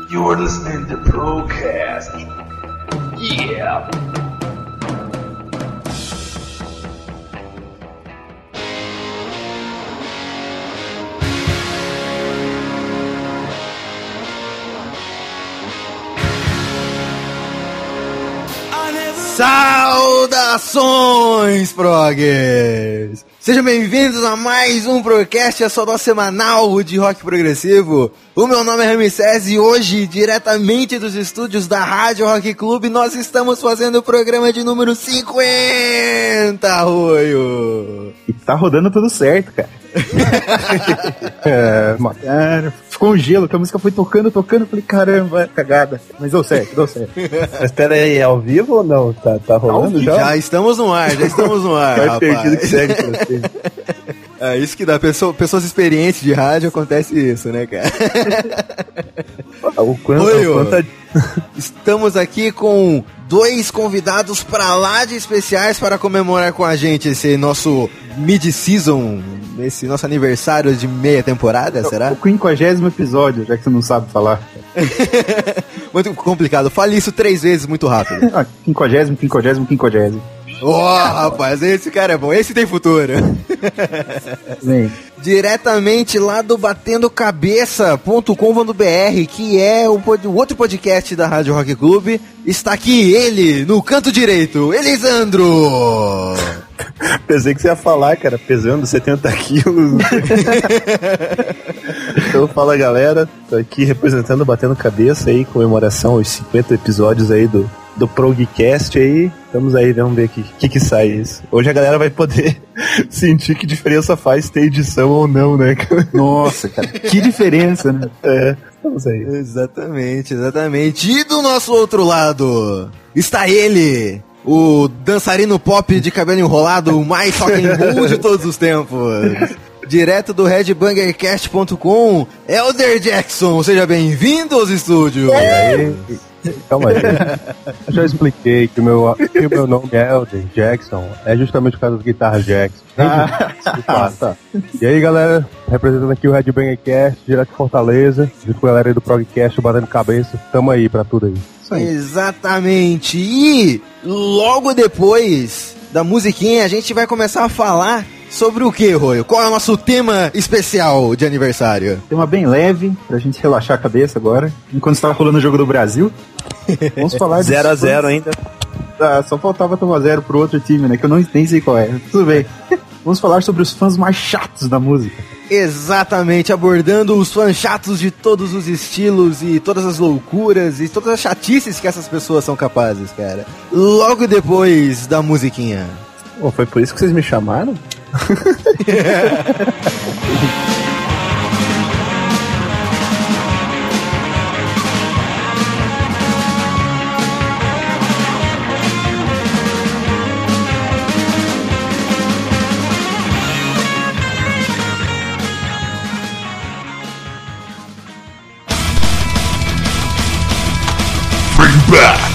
You are listening to Procast. Yeah. Saudações, progues! Sejam bem-vindos a mais um Procast, a sua dose semanal de rock progressivo. O meu nome é Ramsés e hoje, diretamente dos estúdios da Rádio Rock Club, nós estamos fazendo o programa de número 50, Arroio! E tá rodando tudo certo, cara. Ficou um gelo, que a música foi tocando, eu falei, caramba, cagada. Mas deu certo. Mas pera aí, é ao vivo ou não? Tá rolando já? Já estamos no ar, rapaz. Perdido que segue pra você. É isso que dá, pessoas experientes de rádio, acontece isso, né, cara? Estamos aqui com dois convidados pra lá de especiais para comemorar com a gente esse nosso mid-season, esse nosso aniversário de meia temporada, será? O 50º episódio, já que você não sabe falar. Muito complicado, fale isso 3 vezes muito rápido. 50º. Rapaz, esse cara é bom, esse tem futuro. Sim. Diretamente lá do batendocabeça.com.br, que é o outro podcast da Rádio Rock Club, está aqui ele, no canto direito, Elisandro! Pensei que você ia falar, cara, pesando 70 quilos. Então fala, galera, tô aqui representando Batendo Cabeça aí, comemoração aos 50 episódios aí do Progcast aí. Vamos aí, vamos ver o que sai isso. Hoje a galera vai poder sentir que diferença faz ter edição ou não, né? Nossa, cara, que diferença, né? Vamos aí. Exatamente. E do nosso outro lado está ele, o dançarino pop de cabelo enrolado, o mais rock and roll de todos os tempos. Direto do headbangercast.com, Elder Jackson, seja bem-vindo aos estúdios. E aí? Calma aí. Eu já expliquei que o meu nome é Elder Jackson, é justamente por causa das guitarras Jackson. Tá. E aí, galera, representando aqui o Headbangercast, direto de Fortaleza, junto com a galera aí do Progcast, Batendo Cabeça, tamo aí pra tudo aí. Exatamente. E logo depois da musiquinha, a gente vai começar a falar sobre o que, Royo? Qual é o nosso tema especial de aniversário? Tema bem leve, pra gente relaxar a cabeça agora, enquanto estava rolando o jogo do Brasil. Vamos falar de 0-0 ainda. Só faltava tomar 0 pro outro time, né? Que eu nem sei qual é. Tudo bem. Vamos falar sobre os fãs mais chatos da música. Exatamente, abordando os fãs chatos de todos os estilos e todas as loucuras e todas as chatices que essas pessoas são capazes, cara. Logo depois da musiquinha. Foi por isso que vocês me chamaram? Bring back.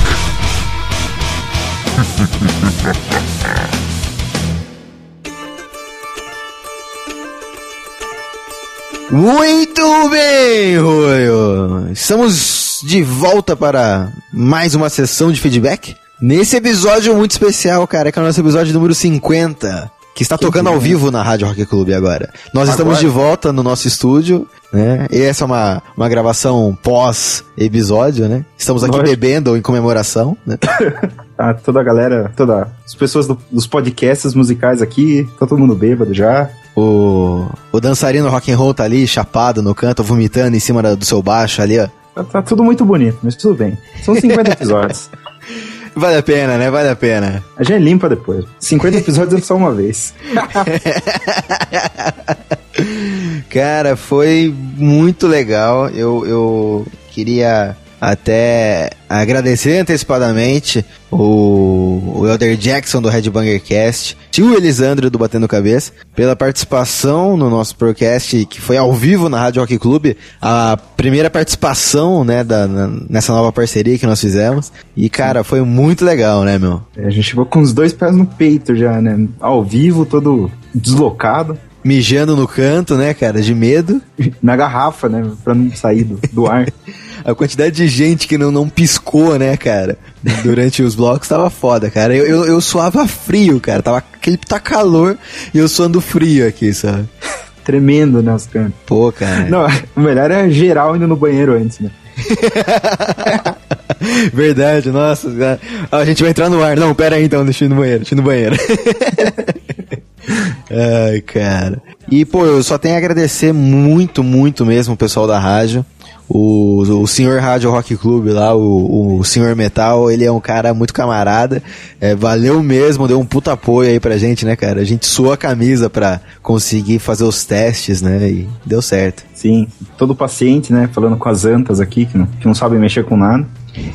Muito bem, Royo. Estamos de volta para mais uma sessão de feedback. Nesse episódio muito especial, cara, que é o nosso episódio número 50, que está tocando ao vivo na Rádio Rock Club agora. Nós estamos de volta no nosso estúdio, né? E essa é uma gravação pós-episódio, né? Estamos aqui bebendo em comemoração, né? Toda a galera, as pessoas dos podcasts musicais aqui, tá todo mundo bêbado já. O dançarino rock and roll tá ali, chapado no canto, vomitando em cima do seu baixo ali, ó. Tá tudo muito bonito, mas tudo bem. São 50 episódios. Vale a pena, né? Vale a pena. A gente limpa depois. 50 episódios é só uma vez. Cara, foi muito legal. Eu queria até agradecer antecipadamente o Elder Jackson do Headbangercast e o Elisandro do Batendo Cabeça pela participação no nosso podcast, que foi ao vivo na Rádio Rock Club, a primeira participação, né, nessa nova parceria que nós fizemos. E, cara, foi muito legal, né, meu? A gente chegou com os 2 pés no peito já, né? Ao vivo, todo deslocado. mijando no canto, né, cara, de medo. Na garrafa, né? Pra não sair do ar. A quantidade de gente que não piscou, né, cara, durante os blocos tava foda, cara. Eu suava frio, cara. Tá calor e eu suando frio aqui, sabe? Tremendo, né, os cantos. Pô, cara. Não, o melhor é geral indo no banheiro antes, né? Verdade, nossa. A gente vai entrar no ar. Não, pera aí então, deixa eu ir no banheiro. Ai, cara. E, pô, eu só tenho a agradecer muito, muito mesmo o pessoal da rádio. O senhor Rádio Rock Club lá, o senhor Metal, ele é um cara muito camarada, valeu mesmo, deu um puta apoio aí pra gente, né, cara? A gente suou a camisa pra conseguir fazer os testes, né, e deu certo. Sim, todo paciente, né, falando com as antas aqui, que não sabem mexer com nada.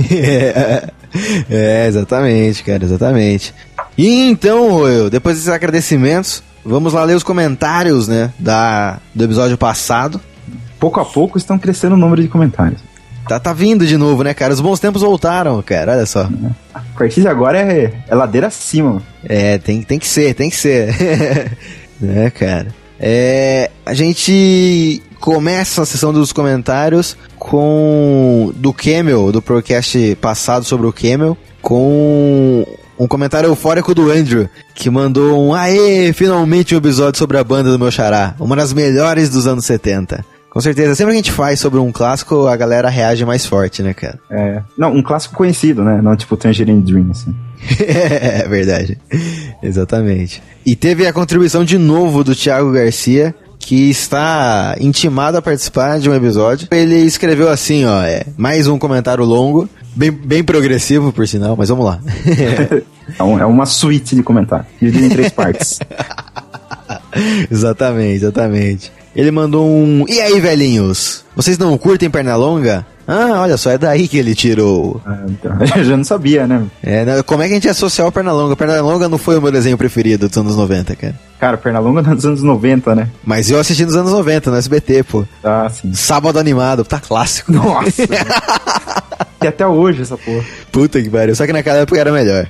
Exatamente, cara, exatamente. E então, Roel, depois desses agradecimentos, vamos lá ler os comentários, né, do episódio passado. Pouco a pouco estão crescendo o número de comentários. Tá vindo de novo, né, cara? Os bons tempos voltaram, cara, olha só. A partir de agora é ladeira acima, mano. Tem que ser. Né, cara? A gente começa a sessão dos comentários do Camel, do podcast passado sobre o Camel, com um comentário eufórico do Andrew, que mandou aê, finalmente um episódio sobre a banda do meu xará, uma das melhores dos anos 70. Com certeza, sempre que a gente faz sobre um clássico, a galera reage mais forte, né, cara? Não, um clássico conhecido, né? Não tipo Tangerine Dream, assim. É verdade, exatamente. E teve a contribuição de novo do Thiago Garcia, que está intimado a participar de um episódio. Ele escreveu assim, ó, mais um comentário longo, bem progressivo, por sinal, mas vamos lá. É uma suíte de comentário, dividido em 3 partes. Exatamente. Ele mandou e aí, velhinhos? Vocês não curtem Pernalonga? Ah, olha só, é daí que ele tirou. Então, eu já não sabia, né? Como é que a gente ia associar o Pernalonga? Pernalonga não foi o meu desenho preferido dos anos 90, cara. Cara, Pernalonga é dos anos 90, né? Mas eu assisti nos anos 90, no SBT, pô. Ah, sim. Sábado Animado, tá clássico. Nossa. E até hoje essa porra. Puta que pariu, só que naquela época era melhor.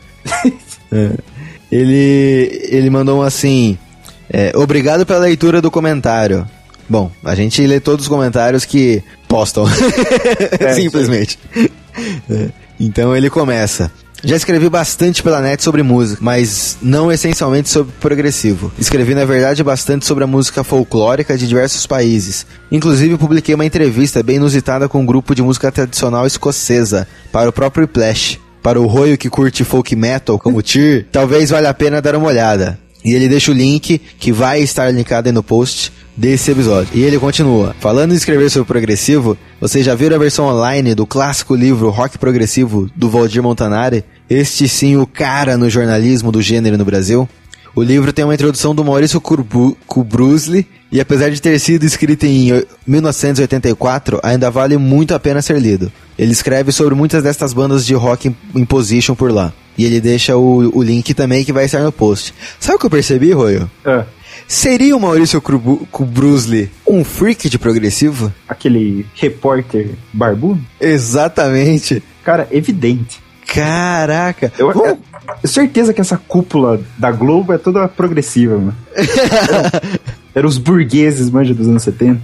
Ele mandou assim... obrigado pela leitura do comentário. Bom, a gente lê todos os comentários que postam. Simplesmente. Então ele começa. Já escrevi bastante pela net sobre música, mas não essencialmente sobre progressivo. Escrevi, na verdade, bastante sobre a música folclórica de diversos países. Inclusive, publiquei uma entrevista bem inusitada com um grupo de música tradicional escocesa, para o próprio Plash. Para o Roio que curte folk metal como Tyr, talvez valha a pena dar uma olhada. E ele deixa o link, que vai estar linkado aí no post desse episódio. E ele continua. Falando em escrever sobre progressivo, vocês já viram a versão online do clássico livro Rock Progressivo, do Valdir Montanari? Este sim, o cara no jornalismo do gênero no Brasil. O livro tem uma introdução do Maurício Kubrusli, e apesar de ter sido escrito em 1984, ainda vale muito a pena ser lido. Ele escreve sobre muitas destas bandas de rock in position por lá. E ele deixa o link também, que vai estar no post. Sabe o que eu percebi, Royo? Seria o Maurício Kubrusli um freak de progressivo? Aquele repórter barbudo? Exatamente. Cara, evidente. Caraca. Eu certeza que essa cúpula da Globo é toda progressiva, mano. Eram os burgueses, manja, dos anos 70.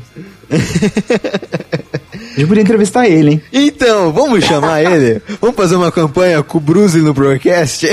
A gente podia entrevistar ele, hein? Então, vamos chamar ele? Vamos fazer uma campanha com o Bruce no broadcast?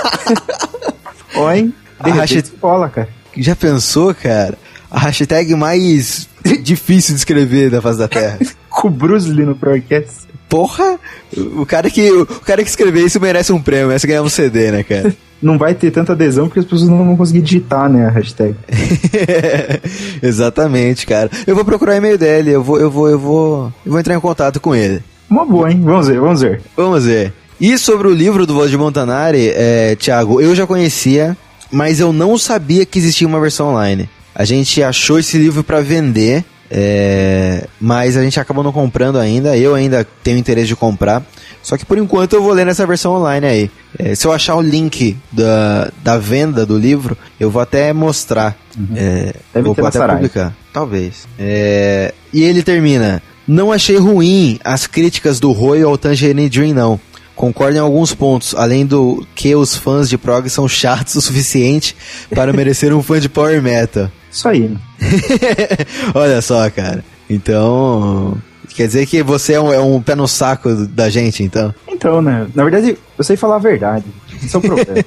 Oi, de repente bola, cara. Já pensou, cara? A hashtag mais difícil de escrever da face da Terra. Com o Bruce no broadcast. Porra! O cara que escrever isso merece um prêmio, merece ganhar um CD, né, cara? Não vai ter tanta adesão porque as pessoas não vão conseguir digitar, né, a hashtag. Exatamente, cara. Eu vou procurar o e-mail dele, eu vou entrar em contato com ele. Uma boa, hein? Vamos ver. E sobre o livro do Valdir Montanari, Thiago, eu já conhecia, mas eu não sabia que existia uma versão online. A gente achou esse livro pra vender, mas a gente acabou não comprando ainda. Eu ainda tenho interesse de comprar. Só que por enquanto eu vou ler nessa versão online aí. Se eu achar o link da venda do livro, eu vou até mostrar. Deve vou até publicar. Talvez. E ele termina. Não achei ruim as críticas do Royo ao Tangerine Dream, não. Concordo em alguns pontos, além do que os fãs de prog são chatos o suficiente para merecer um fã de power metal. Isso aí, né? Olha só, cara. Então, quer dizer que você é um pé no saco da gente, então? Então, né? Na verdade, eu sei falar a verdade. Esse é o problema.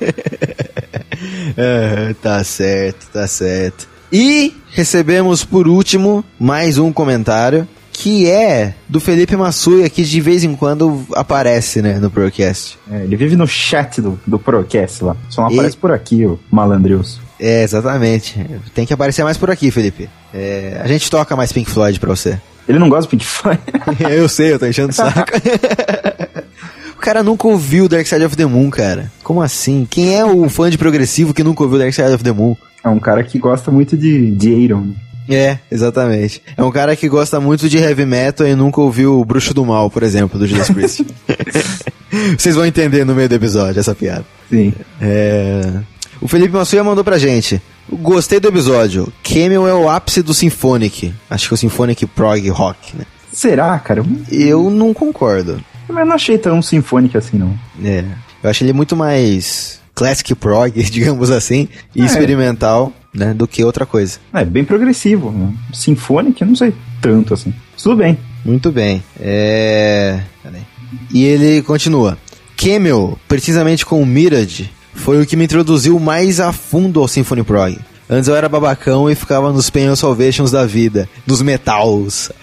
Tá certo. E recebemos, por último, mais um comentário, que é do Felipe Massuia, que de vez em quando aparece, né, no Procast. Ele vive no chat do Procast lá. Só não aparece por aqui, o malandrioso. Exatamente. Tem que aparecer mais por aqui, Felipe. A gente toca mais Pink Floyd pra você. Ele não gosta do Pink Floyd? Eu sei, eu tô enchendo o saco. O cara nunca ouviu Dark Side of the Moon, cara. Como assim? Quem é o fã de progressivo que nunca ouviu Dark Side of the Moon? É um cara que gosta muito de Iron. Exatamente. É um cara que gosta muito de heavy metal e nunca ouviu o Bruxo do Mal, por exemplo, do Judas Priest. Vocês vão entender no meio do episódio essa piada. Sim. O Felipe Massuia mandou pra gente: gostei do episódio. Camel é o ápice do Symphonic. Acho que é o Symphonic Prog Rock, né? Será, cara? Eu não concordo. Eu não achei tão sinfônico assim, não. Eu achei ele muito mais classic prog, digamos assim, e experimental, né, do que outra coisa. É bem progressivo. Né? Sinfônico, eu não sei tanto assim. Tudo bem. Muito bem. Peraí. E ele continua: Camel, precisamente com o Mirage, foi o que me introduziu mais a fundo ao Symphony Prog. Antes eu era babacão e ficava nos Pain Salvations da vida, nos metals.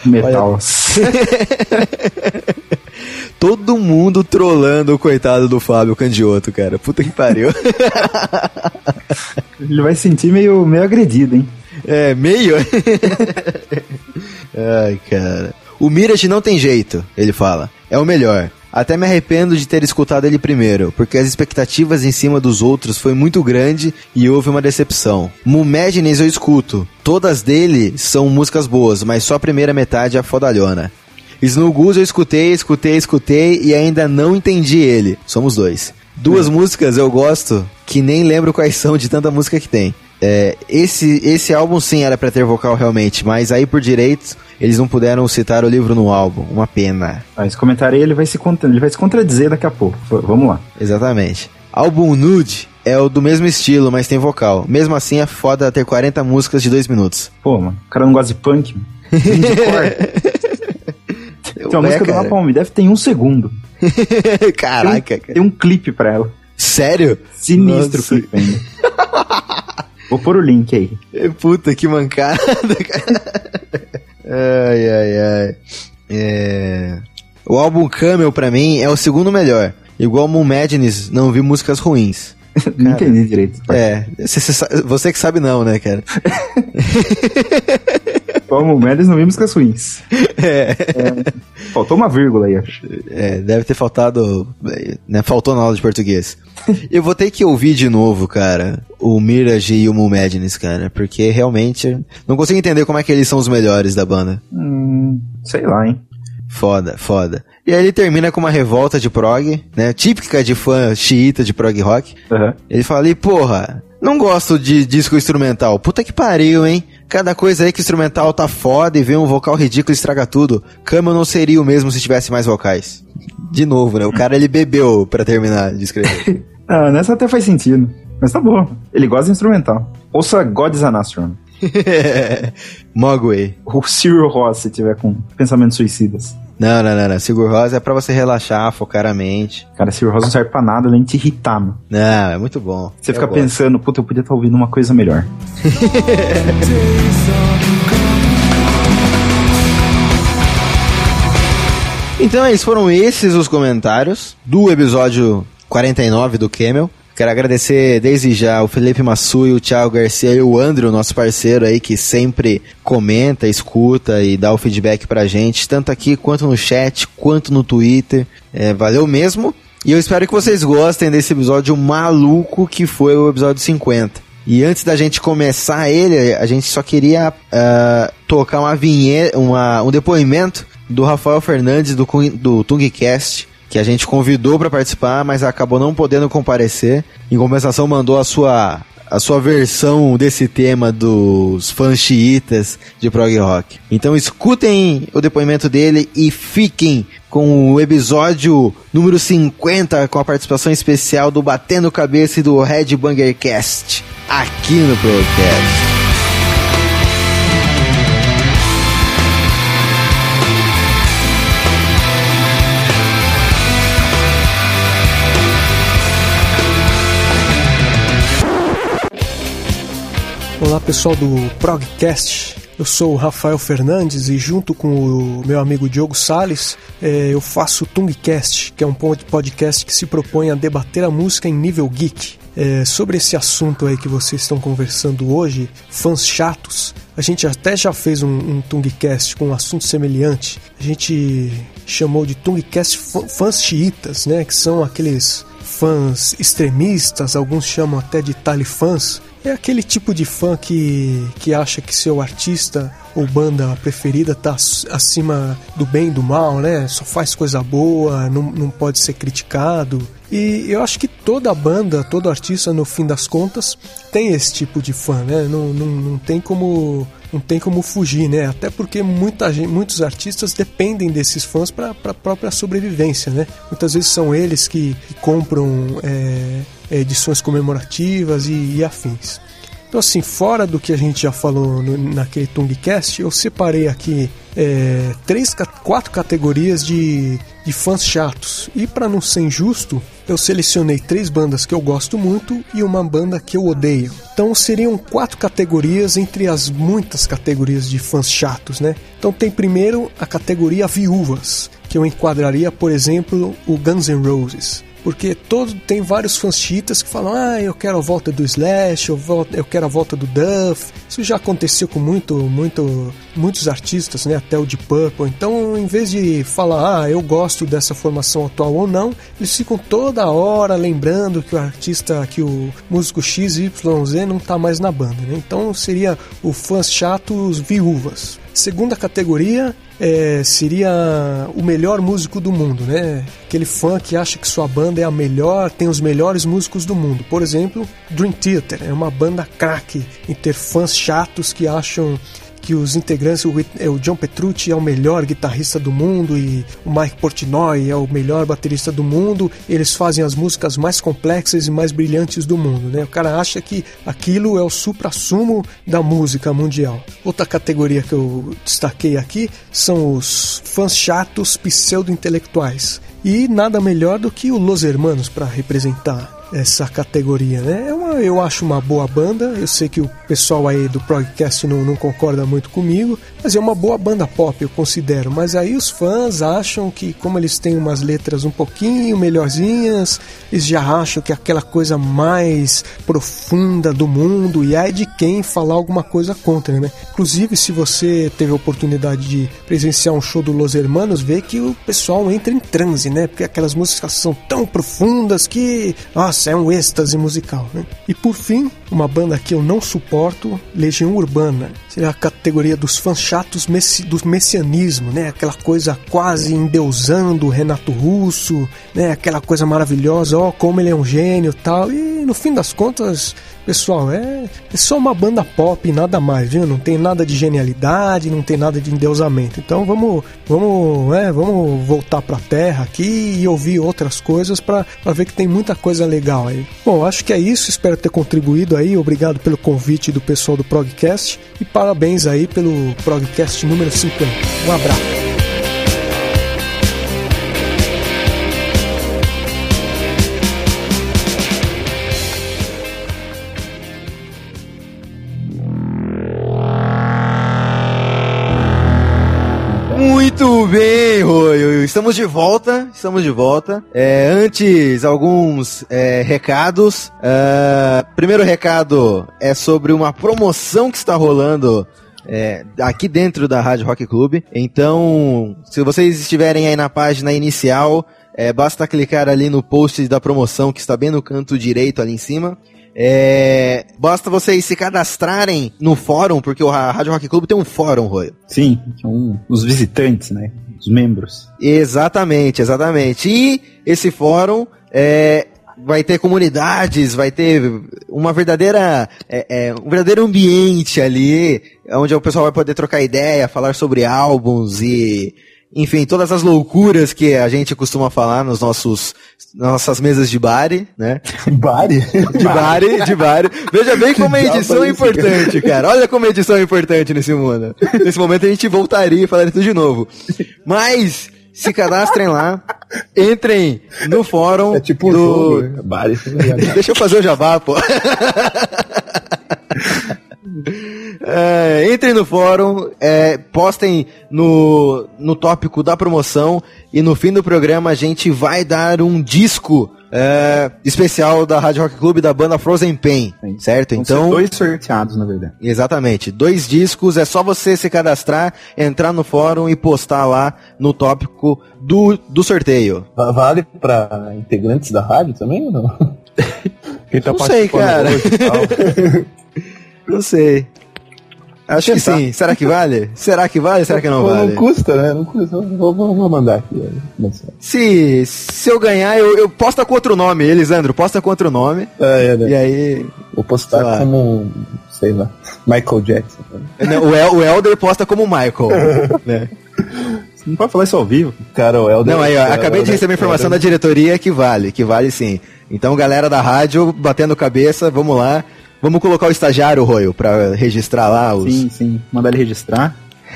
Todo mundo trollando o coitado do Fábio Candiotto, cara. Puta que pariu. Ele vai se sentir meio agredido, hein? Meio? Ai, cara. O Mirage não tem jeito, ele fala. É o melhor. Até me arrependo de ter escutado ele primeiro, porque as expectativas em cima dos outros foi muito grande e houve uma decepção. Mumadness eu escuto. Todas dele são músicas boas, mas só a primeira metade é fodalhona. Snow Goose eu escutei e ainda não entendi ele. Somos dois. Duas músicas eu gosto que nem lembro quais são de tanta música que tem. Esse álbum sim era pra ter vocal realmente, mas aí por direito eles não puderam citar o livro no álbum. Uma pena. Esse comentário aí ele vai se contradizer daqui a pouco. Vamos lá. Exatamente. Álbum Nude é o do mesmo estilo, mas tem vocal. Mesmo assim é foda ter 40 músicas de 2 minutos. Pô, mano, o cara não gosta de punk, mano. De cor. Tem uma música do Napalm Death, tem 1 segundo. Caraca, cara. Tem um clipe pra ela. Sério? Sinistro o clipe ainda. Vou pôr o link aí. Puta, que mancada, cara. Ai. O álbum Camel, pra mim, é o segundo melhor. Igual Mumadness, não vi músicas ruins. Não entendi direito. Você que sabe não, né, cara? Como Medes não vi músicas ruins. Faltou uma vírgula aí, acho. Deve ter faltado, né, faltou na aula de português. Eu vou ter que ouvir de novo, cara, o Mirage e o Mumadness, cara, porque realmente não consigo entender como é que eles são os melhores da banda. Sei lá, hein. Foda. E aí ele termina com uma revolta de prog, né, típica de fã xiita de prog rock. Uhum. Ele fala ali, porra, não gosto de disco instrumental. Puta que pariu, hein? Cada coisa aí que o instrumental tá foda e vem um vocal ridículo e estraga tudo. Camel não seria o mesmo se tivesse mais vocais. De novo, né? O cara, ele bebeu pra terminar de escrever. Nessa até faz sentido. Mas tá bom. Ele gosta de instrumental. Ouça God is an Astronaut. Mogwai. O Sigur Rós, se tiver com pensamentos suicidas. Não. Sigur Rós é pra você relaxar, focar a mente. Cara, Sigur Rós não serve pra nada além de te irritar, mano. Não, é muito bom. Você fica pensando, puta, eu podia estar ouvindo uma coisa melhor. Então, foram esses os comentários do episódio 49 do Camel. Quero agradecer desde já o Felipe Massuia, o Thiago Garcia e o Andrew, nosso parceiro aí, que sempre comenta, escuta e dá o feedback pra gente, tanto aqui quanto no chat, quanto no Twitter. Valeu mesmo. E eu espero que vocês gostem desse episódio maluco que foi o episódio 50. E antes da gente começar ele, a gente só queria tocar uma vinheta, um depoimento do Rafael Fernandes do Tungcast, que a gente convidou para participar, mas acabou não podendo comparecer. Em compensação, mandou a sua versão desse tema dos fãs xiitas de prog rock. Então escutem o depoimento dele e fiquem com o episódio número 50, com a participação especial do Batendo Cabeça e do Red Banger Cast, aqui no Progcast. Olá pessoal do Progcast, eu sou o Rafael Fernandes e junto com o meu amigo Diogo Salles eu faço o Tungcast, que é um podcast que se propõe a debater a música em nível geek. Sobre esse assunto aí que vocês estão conversando hoje, fãs chatos, a gente até já fez um Tungcast com um assunto semelhante. A gente chamou de Tungcast fãs xiitas, né, que são aqueles fãs extremistas, alguns chamam até de talifãs. É aquele tipo de fã que acha que seu artista ou banda preferida tá acima do bem e do mal, né? Só faz coisa boa, não pode ser criticado. E eu acho que toda banda, todo artista, no fim das contas, tem esse tipo de fã, né? Não tem como fugir, né? Até porque muitos artistas dependem desses fãs para a própria sobrevivência, né? Muitas vezes são eles que compram edições comemorativas e afins. Então, assim, fora do que a gente já falou naquele Tungcast, eu separei aqui 4 categorias de fãs chatos. E para não ser injusto, eu selecionei 3 bandas que eu gosto muito e uma banda que eu odeio. Então seriam 4 categorias entre as muitas categorias de fãs chatos, né? Então tem primeiro a categoria viúvas, que eu enquadraria, por exemplo, o Guns N' Roses. Porque tem vários fãs chiitas que falam: eu quero a volta do Slash, eu quero a volta do Duff. Isso já aconteceu com muitos artistas, né? Até o Deep Purple. Então, em vez de falar, eu gosto dessa formação atual ou não, eles ficam toda hora lembrando que o artista, que o músico XYZ não está mais na banda, né? Então, seria o fãs chatos viúvas. Segunda categoria seria o melhor músico do mundo, né? Aquele fã que acha que sua banda é a melhor, tem os melhores músicos do mundo. Por exemplo, Dream Theater é uma banda craque em ter fãs chatos que acham que os integrantes, o John Petrucci é o melhor guitarrista do mundo e o Mike Portnoy é o melhor baterista do mundo. Eles fazem as músicas mais complexas e mais brilhantes do mundo, né? O cara acha que aquilo é o supra-sumo da música mundial. Outra categoria que eu destaquei aqui são os fãs chatos pseudo-intelectuais. E nada melhor do que o Los Hermanos para representar essa categoria, né? Eu acho uma boa banda. Eu sei que o pessoal aí do Progcast não concorda muito comigo, mas é uma boa banda pop, eu considero. Mas aí os fãs acham que, como eles têm umas letras um pouquinho melhorzinhas, eles já acham que é aquela coisa mais profunda do mundo, e aí de quem falar alguma coisa contra, né? Inclusive, se você teve a oportunidade de presenciar um show do Los Hermanos, vê que o pessoal entra em transe, né? Porque aquelas músicas são tão profundas que, nossa, é um êxtase musical, né? E por fim, uma banda que eu não suporto, Legião Urbana. Seria a categoria dos fãs chatos do messianismo, né? Aquela coisa quase endeusando o Renato Russo, né? Aquela coisa maravilhosa, como ele é um gênio e tal. E no fim das contas, pessoal, é só uma banda pop e nada mais, viu? Não tem nada de genialidade, não tem nada de endeusamento. Então vamos voltar pra terra aqui e ouvir outras coisas pra ver que tem muita coisa legal aí. Bom, acho que é isso, espero ter contribuído aí. Obrigado pelo convite do pessoal do Progcast e parabéns aí pelo Progcast número 50. Um abraço. Muito bem, Roy. Estamos de volta. Antes, alguns recados. Primeiro recado é sobre uma promoção que está rolando aqui dentro da Rádio Rock Club. Então, se vocês estiverem aí na página inicial, basta clicar ali no post da promoção que está bem no canto direito ali em cima. Basta vocês se cadastrarem no fórum, porque a Rádio Rock Club tem um fórum, Roy. Sim, são os visitantes, né? Os membros. Exatamente. E esse fórum vai ter comunidades, vai ter uma verdadeira, um verdadeiro ambiente ali, onde o pessoal vai poder trocar ideia, falar sobre álbuns e, enfim, todas as loucuras que a gente costuma falar nas nossas mesas de bar, né? Bar? De bar. Veja bem como a edição é importante, cara. Olha como a edição é importante nesse mundo. Nesse momento a gente voltaria e falaria tudo de novo. Mas se cadastrem lá, entrem no fórum tipo do... jogo, né? Bar. Deixa eu fazer o jabá, pô. Entrem no fórum, postem no tópico da promoção e no fim do programa a gente vai dar um disco especial da Rádio Rock Club da banda Frozen Pain, certo? Então, 2 sorteados, na verdade. Exatamente, 2 discos, é só você se cadastrar, entrar no fórum e postar lá no tópico do sorteio. Vale pra integrantes da rádio também ou não? Quem tá Não sei, cara. hoje e tal. Não sei. Acho que sim. Será que vale? Será que vale? Será que não vale? Não custa, né? Não custa. Vou mandar aqui. Se eu ganhar, eu posto com outro nome, Elisandro. Posta com outro nome. Né? E aí... Vou postar como, sei lá, Michael Jackson. O Elder posta como Michael. Né? Você não pode falar isso ao vivo. Cara, o Elder... Não, aí, ó, acabei de receber informação da diretoria que vale sim. Então, galera da rádio, batendo cabeça, vamos lá. Vamos colocar o estagiário, Royo, pra registrar lá os... Sim, mandar ele registrar.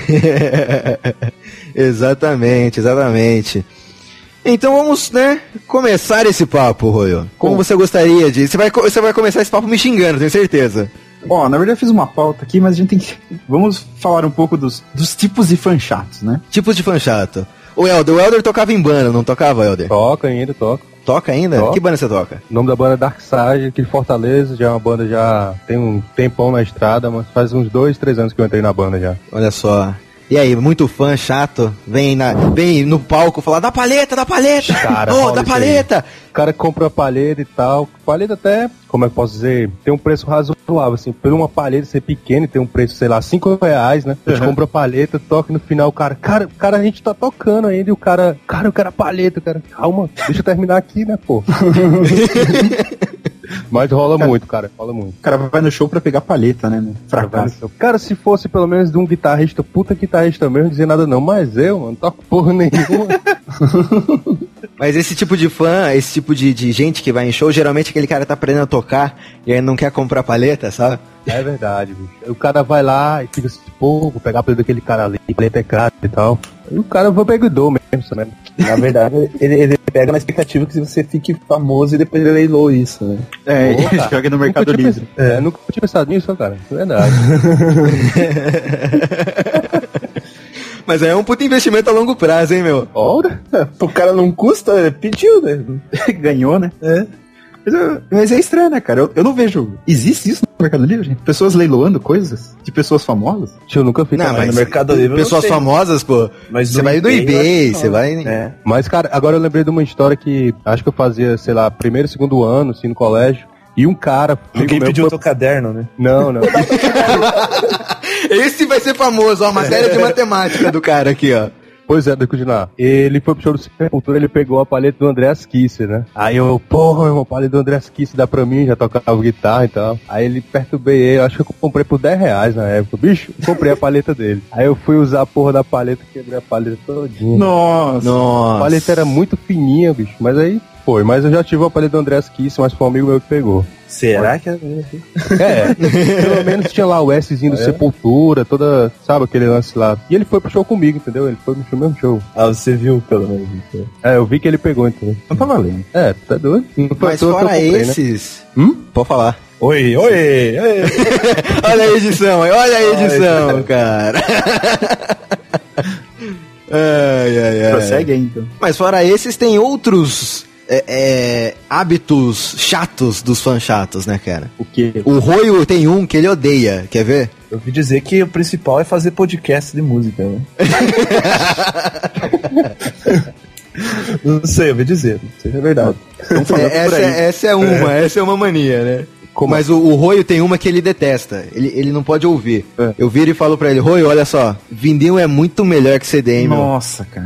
Exatamente. Então vamos, né, começar esse papo, Royo. Como você gostaria de... Você vai começar esse papo me xingando, tenho certeza. Ó, na verdade eu fiz uma pauta aqui, mas a gente tem que... Vamos falar um pouco dos tipos de fã chatos, né? Tipos de fã chato. O Elder tocava em banda, não tocava, Elder? Toca ainda, toca. Toca ainda? Toca. Que banda você toca? O nome da banda é Dark Side, aqui de Fortaleza, já é uma banda, já tem um tempão na estrada, mas faz uns 2, 3 anos que eu entrei na banda já. Olha só. E aí, muito fã chato, vem no palco falar, dá palheta! Cara, Dá palheta! O cara compra a palheta e tal, palheta até, como é que eu posso dizer, tem um preço razoável, assim, por uma palheta ser pequena, tem um preço, sei lá, R$5, né? A gente compra a palheta, toca e no final o cara, a gente tá tocando ainda e o cara, eu quero a palheta, calma, deixa eu terminar aqui, né, pô. Mas rola muito, cara, rola muito. O cara vai no show pra pegar palheta, né? Fracasso. Cara, se fosse pelo menos de um guitarrista, puta guitarrista mesmo, não dizia nada não, mas eu, mano, toco porra nenhuma. Mas esse tipo de fã, esse tipo de gente que vai em show, geralmente aquele cara tá aprendendo a tocar e aí não quer comprar palheta, sabe? É verdade, bicho. O cara vai lá e fica assim, pô, vou pegar a palheta daquele cara ali, paleta é cara e tal. E o cara vai pegar o dor mesmo, sabe? Na verdade, ele pega na expectativa que você fique famoso e depois ele leilou isso, né? Ele joga no Mercado Livre. Nunca tinha pensado nisso, cara. É verdade. Mas é um puto investimento a longo prazo, hein, meu? Ora, o cara não custa, pediu, né? Ganhou, né? Mas é estranho, né, cara? Eu não vejo... Existe isso no Mercado Livre, gente? Pessoas leiloando coisas de pessoas famosas? Eu nunca fiz. Não, mas no Mercado Livre pessoas famosas, pô. Mas você vai do eBay, você vai... Mas, cara, agora eu lembrei de uma história que acho que eu fazia, sei lá, primeiro, segundo ano, assim, no colégio. E um cara... Alguém pediu o teu caderno, né? Não. Esse vai ser famoso, ó, a matéria de matemática do cara aqui, ó. Pois é, deixa eu continuar. Ele foi pro show do Sepultura, ele pegou a palheta do Andreas Kisser, né? Aí eu, porra, irmão, a palheta do Andreas Kisser dá pra mim, já tocava guitarra e tal. Aí ele perturbei ele, acho que eu comprei por R$10 na época. Bicho, comprei a palheta dele. Aí eu fui usar a porra da palheta, quebrei a palheta todinha. Nossa! A palheta era muito fininha, bicho, mas aí... Foi, mas eu já tive uma palheta do Andreas Kisser, mas foi um amigo meu que pegou. Será que pelo menos tinha lá o Szinho do Sepultura, toda, sabe, aquele lance lá. E ele foi pro show comigo, entendeu? Ele foi no mesmo show. Ah, você viu, pelo menos. Eu vi que ele pegou, entendeu? Não tá valendo. Tá doido? Mas fora esses... Pode falar. Oi. Olha a edição, cara. Ai. Prossegue aí, então. Mas fora esses, tem outros hábitos chatos dos fãs chatos, né, cara? O quê? O Royo tem um que ele odeia, quer ver? Eu ouvi dizer que o principal é fazer podcast de música, né? Não sei, eu ouvi dizer. Não sei se é verdade. Essa é uma mania, né? Mas o Royo tem uma que ele detesta. Ele não pode ouvir. Eu viro e falo pra ele, Royo, olha só, vinil é muito melhor que CD, hein, meu? Nossa, cara.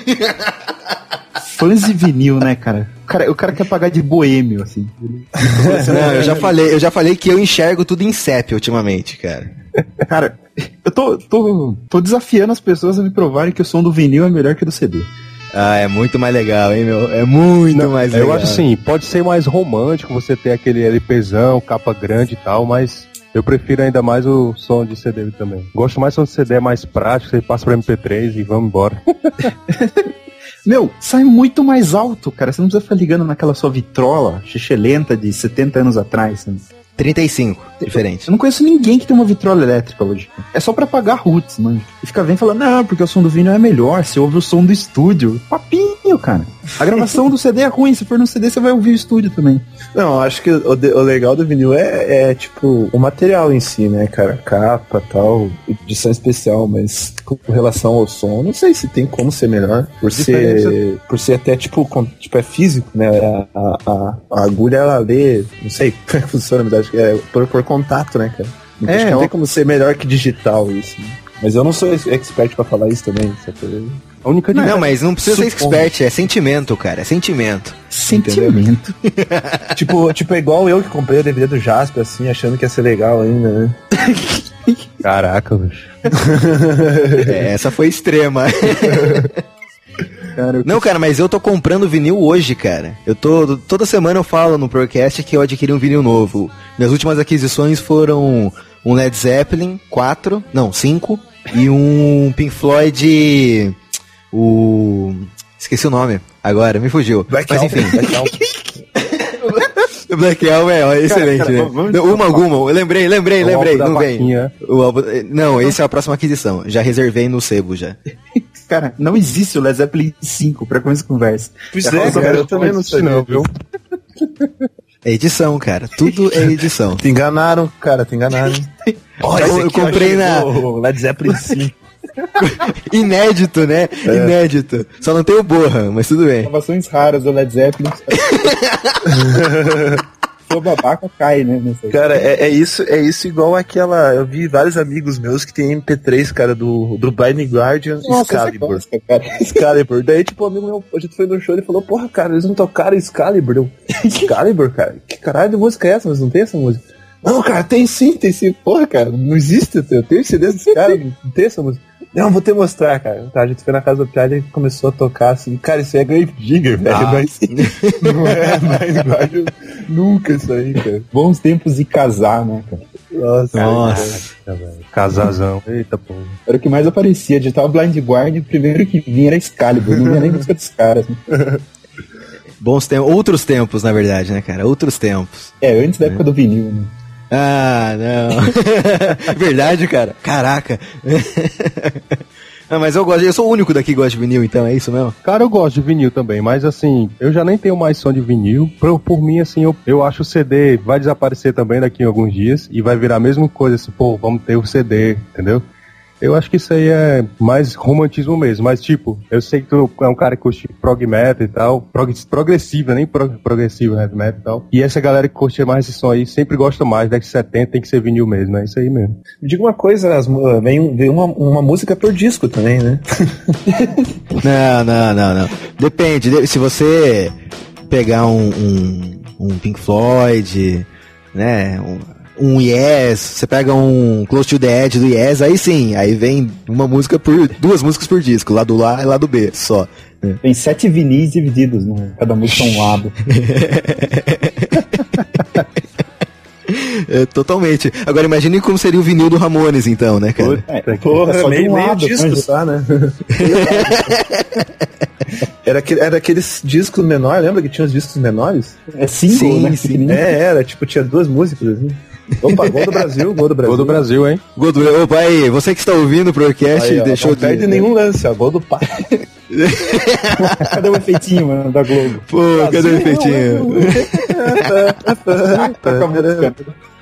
Fãs de vinil, né, cara? O cara quer pagar de boêmio, assim. Não, eu já falei que eu enxergo tudo em CEP ultimamente, cara. Cara, eu tô desafiando as pessoas a me provarem que o som do vinil é melhor que do CD. Ah, é muito mais legal, hein, meu? É muito mais legal. Eu acho assim, pode ser mais romântico você ter aquele LPzão, capa grande e tal, mas eu prefiro ainda mais o som de CD também. Gosto mais do som de CD, é mais prático, você passa pra MP3 e vamos embora. Meu, sai muito mais alto, cara. Você não precisa ficar ligando naquela sua vitrola xixelenta de 70 anos atrás. Né? 35, diferente. Eu não conheço ninguém que tem uma vitrola elétrica hoje. É só pra pagar roots, mano. E fica vendo e falando, não, porque o som do vinil é melhor, você ouve o som do estúdio. Papinho, cara. A gravação do CD é ruim, se for no CD você vai ouvir o estúdio também. Não, acho que o legal do vinil é tipo, o material em si, né, cara? Capa, tal, edição especial, mas com relação ao som, não sei se tem como ser melhor. Por ser até, tipo, é físico, né? A agulha, ela lê, não sei como é que funciona, mas acho que é por contato, né, cara? Acho que não tem como ser melhor que digital isso, né? Mas eu não sou expert pra falar isso também, sabe? A única não, mas não precisa ser expert, é sentimento, cara, é sentimento. Sentimento. tipo, é igual eu que comprei o DVD do Jasper, assim, achando que ia ser legal ainda, né? Caraca, bicho. Essa foi extrema. Não, cara, mas eu tô comprando vinil hoje, cara. Toda semana eu falo no podcast que eu adquiri um vinil novo. Minhas últimas aquisições foram um Led Zeppelin 5 e um Pink Floyd, esqueci o nome agora, me fugiu. Black mas Album, enfim. O Black Album é excelente, cara, né? Eu lembrei, não vem. Não, esse é a próxima aquisição. Já reservei no sebo já. Cara, não existe o Led Zeppelin 5 pra começar essa conversa. Pois cara, eu também não sei não, viu? É edição, cara. Tudo é edição. Te enganaram, cara, te enganaram. Olha, eu comprei na Led Zeppelin 5. Inédito, né? Inédito. Só não tem o Borra, mas tudo bem. Gravações raras do Led Zeppelin. O babaca cai, né? Cara, é isso igual aquela... Eu vi vários amigos meus que tem MP3, cara, do Blind Guardian e Excalibur. Excalibur. Daí, tipo, um amigo meu, a gente foi no show e ele falou, porra, cara, eles não tocaram Excalibur. Excalibur, cara? Que caralho de música é essa? Mas não tem essa música. Não, cara, tem sim. Porra, cara, não existe. Eu tenho CD desse cara, não tem essa música. Não, vou te mostrar, cara. Tá, a gente foi na casa do Piada e começou a tocar assim. Cara, isso aí é Grave Digger, velho. Mas não é mais Guardian. Nunca isso aí, cara. Bons tempos de casar, né, cara? Nossa. Casazão. Eita, pô. Era o que mais aparecia. Digital Blind Guardian, o primeiro que vinha era Excalibur. Não vinha nem música dos caras. Né? Bons tempos. Outros tempos, na verdade, né, cara? Outros tempos. Antes da época do vinil, né? Ah, não. Verdade, cara. Caraca. Mas eu sou o único daqui que gosta de vinil, então, é isso mesmo? Cara, eu gosto de vinil também, mas assim, eu já nem tenho mais som de vinil. Por mim, assim, eu acho o CD vai desaparecer também daqui a alguns dias e vai virar a mesma coisa, assim, pô, vamos ter o CD, entendeu? Eu acho que isso aí é mais romantismo mesmo, mas tipo, eu sei que tu é um cara que curte prog metal e tal, progressiva, nem progressivo heavy metal e tal, e essa galera que curte mais esse som aí sempre gosta mais, década de 70 tem que ser vinil mesmo, é isso aí mesmo. Me diga uma coisa, vem uma música por disco também, né? Não. Depende, se você pegar um Pink Floyd, né, um Yes, você pega um Close to the Edge do Yes, aí sim, aí vem duas músicas por disco, lado A e lado B, só. Tem 7 vinis divididos, né? Cada música é um lado. Totalmente. Agora imagine como seria o vinil do Ramones, então, né, cara? Porra, só meio disco, tá, né? Era aqueles discos menores, lembra que tinha os discos menores? É single, sim, né? Sim. Era, tipo, tinha 2 músicas assim. Opa, gol do Brasil. Gol do Brasil, hein? Opa, aí, você que está ouvindo o podcast, aí, deixou não perde nenhum lance, ó, gol do pai. Cadê o efeitinho, mano, da Globo? Pô, cadê o efeitinho? Tá com a música.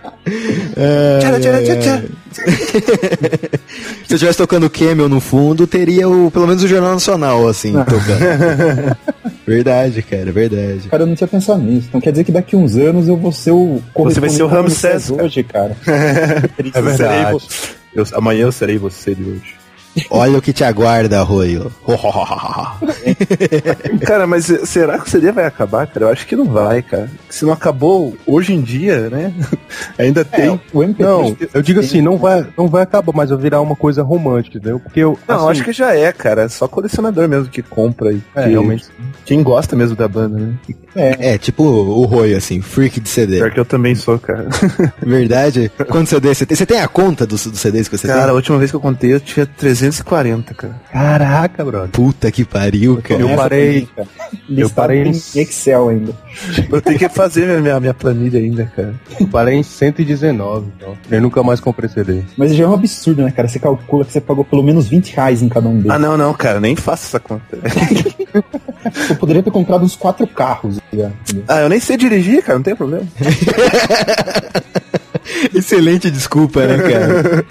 Se eu estivesse tocando Camel no fundo, teria pelo menos o Jornal Nacional, assim, tocando. Verdade, cara, verdade. Cara, eu não tinha pensado nisso. Então quer dizer que daqui uns anos eu vou ser o... Você vai ser o Ramsés hoje, cara. É verdade. Amanhã eu serei você de hoje. Olha o que te aguarda, Arroio. Cara, mas será que o CD vai acabar, cara? Eu acho que não vai, cara. Se não acabou hoje em dia, né? Ainda tem. O MP3 não, eu digo assim, não vai acabar, mas vai virar uma coisa romântica, entendeu? Porque eu acho que já é, cara. Só colecionador mesmo que compra e realmente. Quem gosta mesmo da banda, né? Tipo o Roy, assim, freak de CD. Pior que eu também sou, cara. Verdade? Quantos CDs você tem? Você tem a conta dos CDs que você tem? Cara, a última vez que eu contei eu tinha 300 240, cara. Caraca, brother. Puta que pariu, cara. Eu parei. Eu parei em Excel ainda. Eu tenho que fazer minha planilha ainda, cara. Eu parei em 119, então. Eu nunca mais comprei CD. Mas já é um absurdo, né, cara? Você calcula que você pagou pelo menos R$20 em cada um deles. Ah, não, cara, nem faço essa conta. Eu poderia ter comprado uns 4 carros. Já. Ah, eu nem sei dirigir, cara, não tem problema. Excelente desculpa, né, cara?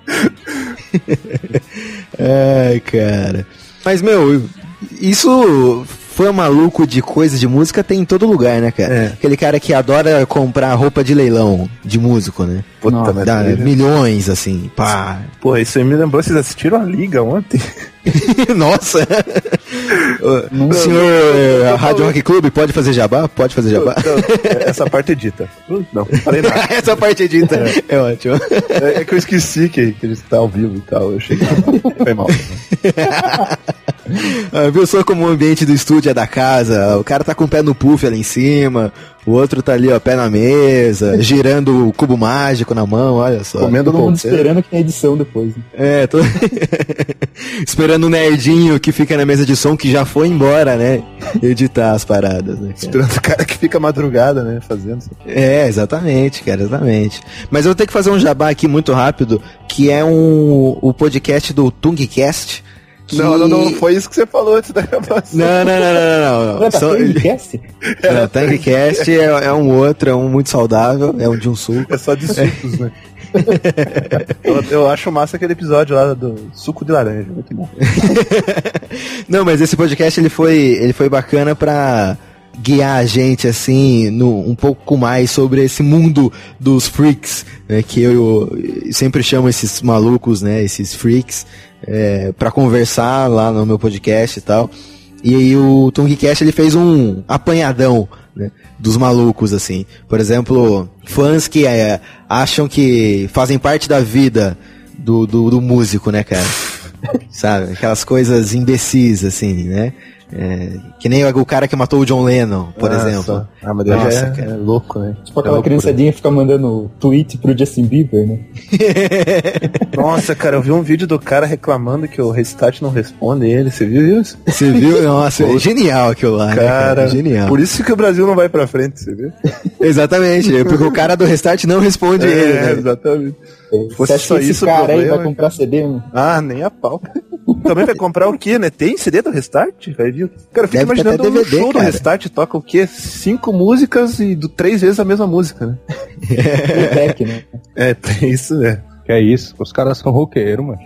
Ai, cara. Mas, meu, isso foi um maluco de coisa de música, tem em todo lugar, né, cara? É. Aquele cara que adora comprar roupa de leilão de músico, né? Puta, mas Dá milhões, assim, pá. Pô, isso aí me lembrou, vocês assistiram a Liga ontem? Nossa! O senhor Rádio Rock Club pode fazer jabá? Pode fazer jabá? Não, essa parte é dita. Não falei nada. Essa parte é dita. É ótimo. É que eu esqueci que a gente tá ao vivo e tal. Eu cheguei. Foi mal. Viu só como o ambiente do estúdio é da casa? O cara tá com o pé no puff ali em cima, o outro tá ali, ó, pé na mesa, girando o cubo mágico na mão, olha só. Comendo todo mundo esperando que tem edição depois. Né? É, tô esperando o nerdinho que fica na mesa de som, que já foi embora, né? Editar as paradas, né, cara? Esperando o cara que fica madrugada, né? Fazendo isso. É, exatamente, cara, exatamente. Mas eu vou ter que fazer um jabá aqui muito rápido, que é o podcast do Tungcast. Que... Não foi isso que você falou antes da gravação. Não. Tungcast? Não, Tungcast é um outro, é um muito saudável, é um de um suco. É só de sucos, né? eu acho massa aquele episódio lá do suco de laranja, muito bom. Não, mas esse podcast ele foi bacana pra guiar a gente, assim, um pouco mais sobre esse mundo dos freaks, né, que eu sempre chamo esses malucos, né, esses freaks, pra conversar lá no meu podcast e tal. E aí o Tungcast ele fez um apanhadão, né, dos malucos, assim. Por exemplo, fãs que acham que fazem parte da vida do músico, né, cara? Sabe? Aquelas coisas imbecis, assim, né? Que nem o cara que matou o John Lennon, por exemplo. Mas nossa, cara, é louco, né? Tipo aquela criançadinha que fica mandando tweet pro Justin Bieber, né? Nossa, cara, eu vi um vídeo do cara reclamando que o Restart não responde ele. Você viu isso? Você viu? Nossa, é genial aquilo lá, cara, né, genial. Por isso que o Brasil não vai pra frente, você viu? Exatamente, porque o cara do Restart não responde ele, né? Exatamente. Você acha que esse cara aí vai comprar CD, mano? Ah, nem a pau. Também vai comprar o quê, né? Tem CD do Restart? Vai vir. Cara, eu fico imaginando um show do Restart, toca o quê? 5 músicas e 3 vezes a mesma música, né? Playback, né? Tem isso, né? Que é isso? Os caras são roqueiros, mano.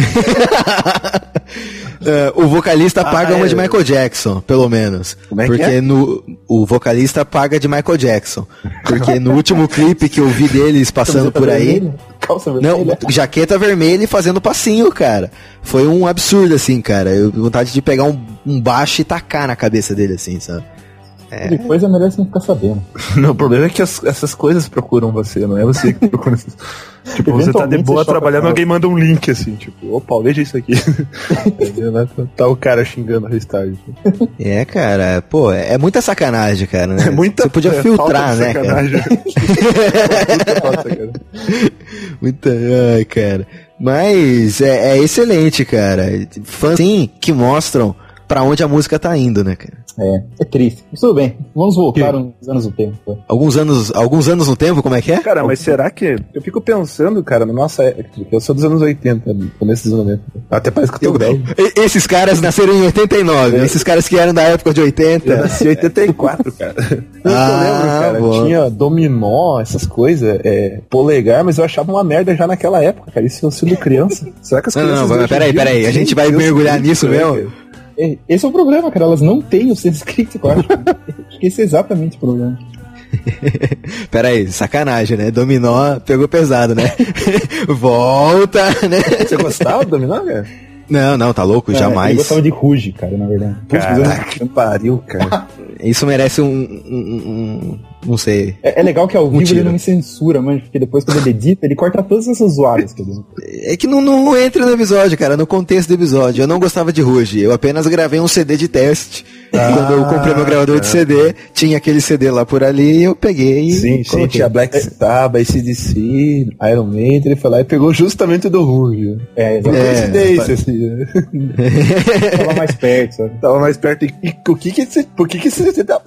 O vocalista paga uma de Michael Jackson, pelo menos. Como é porque que é? O vocalista paga de Michael Jackson. Porque no último clipe que eu vi deles passando por aí. Calça vermelha. Não, jaqueta vermelha e fazendo passinho, cara. Foi um absurdo, assim, cara. Eu tive vontade de pegar um baixo e tacar na cabeça dele, assim, sabe? Depois é melhor você não ficar sabendo. Não, o problema é que essas coisas procuram você, não é você que procura essas... Tipo, você tá de boa trabalhando, alguém manda um link assim, tipo, opa, veja isso aqui. Tá o cara xingando a Restart. Cara, pô, é muita sacanagem, cara, né? É muita, você podia filtrar, né, cara? Muita, ai, cara. Mas é excelente, cara. Fãs, sim, que mostram pra onde a música tá indo, né, cara? É triste. Mas tudo bem, vamos voltar uns anos no tempo. Tá? Alguns anos no tempo, como é que é? Cara, mas será que... Eu fico pensando, cara, na nossa época, eu sou dos anos 80, começo dos anos 90. Até parece que eu tô velho. Esses caras nasceram em 89, esses caras que eram da época de 80. Eu nasci em 84, cara. Eu lembro, cara, bom. Tinha dominó, essas coisas, polegar, mas eu achava uma merda já naquela época, cara, isso eu sendo criança. Será que as crianças... Não, peraí, a gente vai mergulhar nisso mesmo? Esse é o problema, cara. Elas não têm o senso crítico, eu acho. Acho que esse é exatamente o problema. Pera aí, sacanagem, né? Dominó pegou pesado, né? Volta, né? Você gostava do dominó, cara? Não, tá louco, jamais. Eu gostava de Ruge, cara, na verdade. Caraca, que pariu, cara. Isso merece um Não sei. É legal que ao vivo Mentira. ele não me censura, mano, porque depois quando ele edita, ele corta todas essas zoadas que ele... É que não entra no episódio, cara, no contexto do episódio. Eu não gostava de Ruge, eu apenas gravei um CD de teste. Quando eu comprei meu gravador de CD, tinha aquele CD lá por ali e eu peguei e Sim, coloquei. tinha Black Sabbath, AC/DC, Iron Maiden, ele foi lá e pegou justamente do Ruge. Coincidência, assim, né? Tava mais perto, sabe? Tava mais perto. E por que você tá...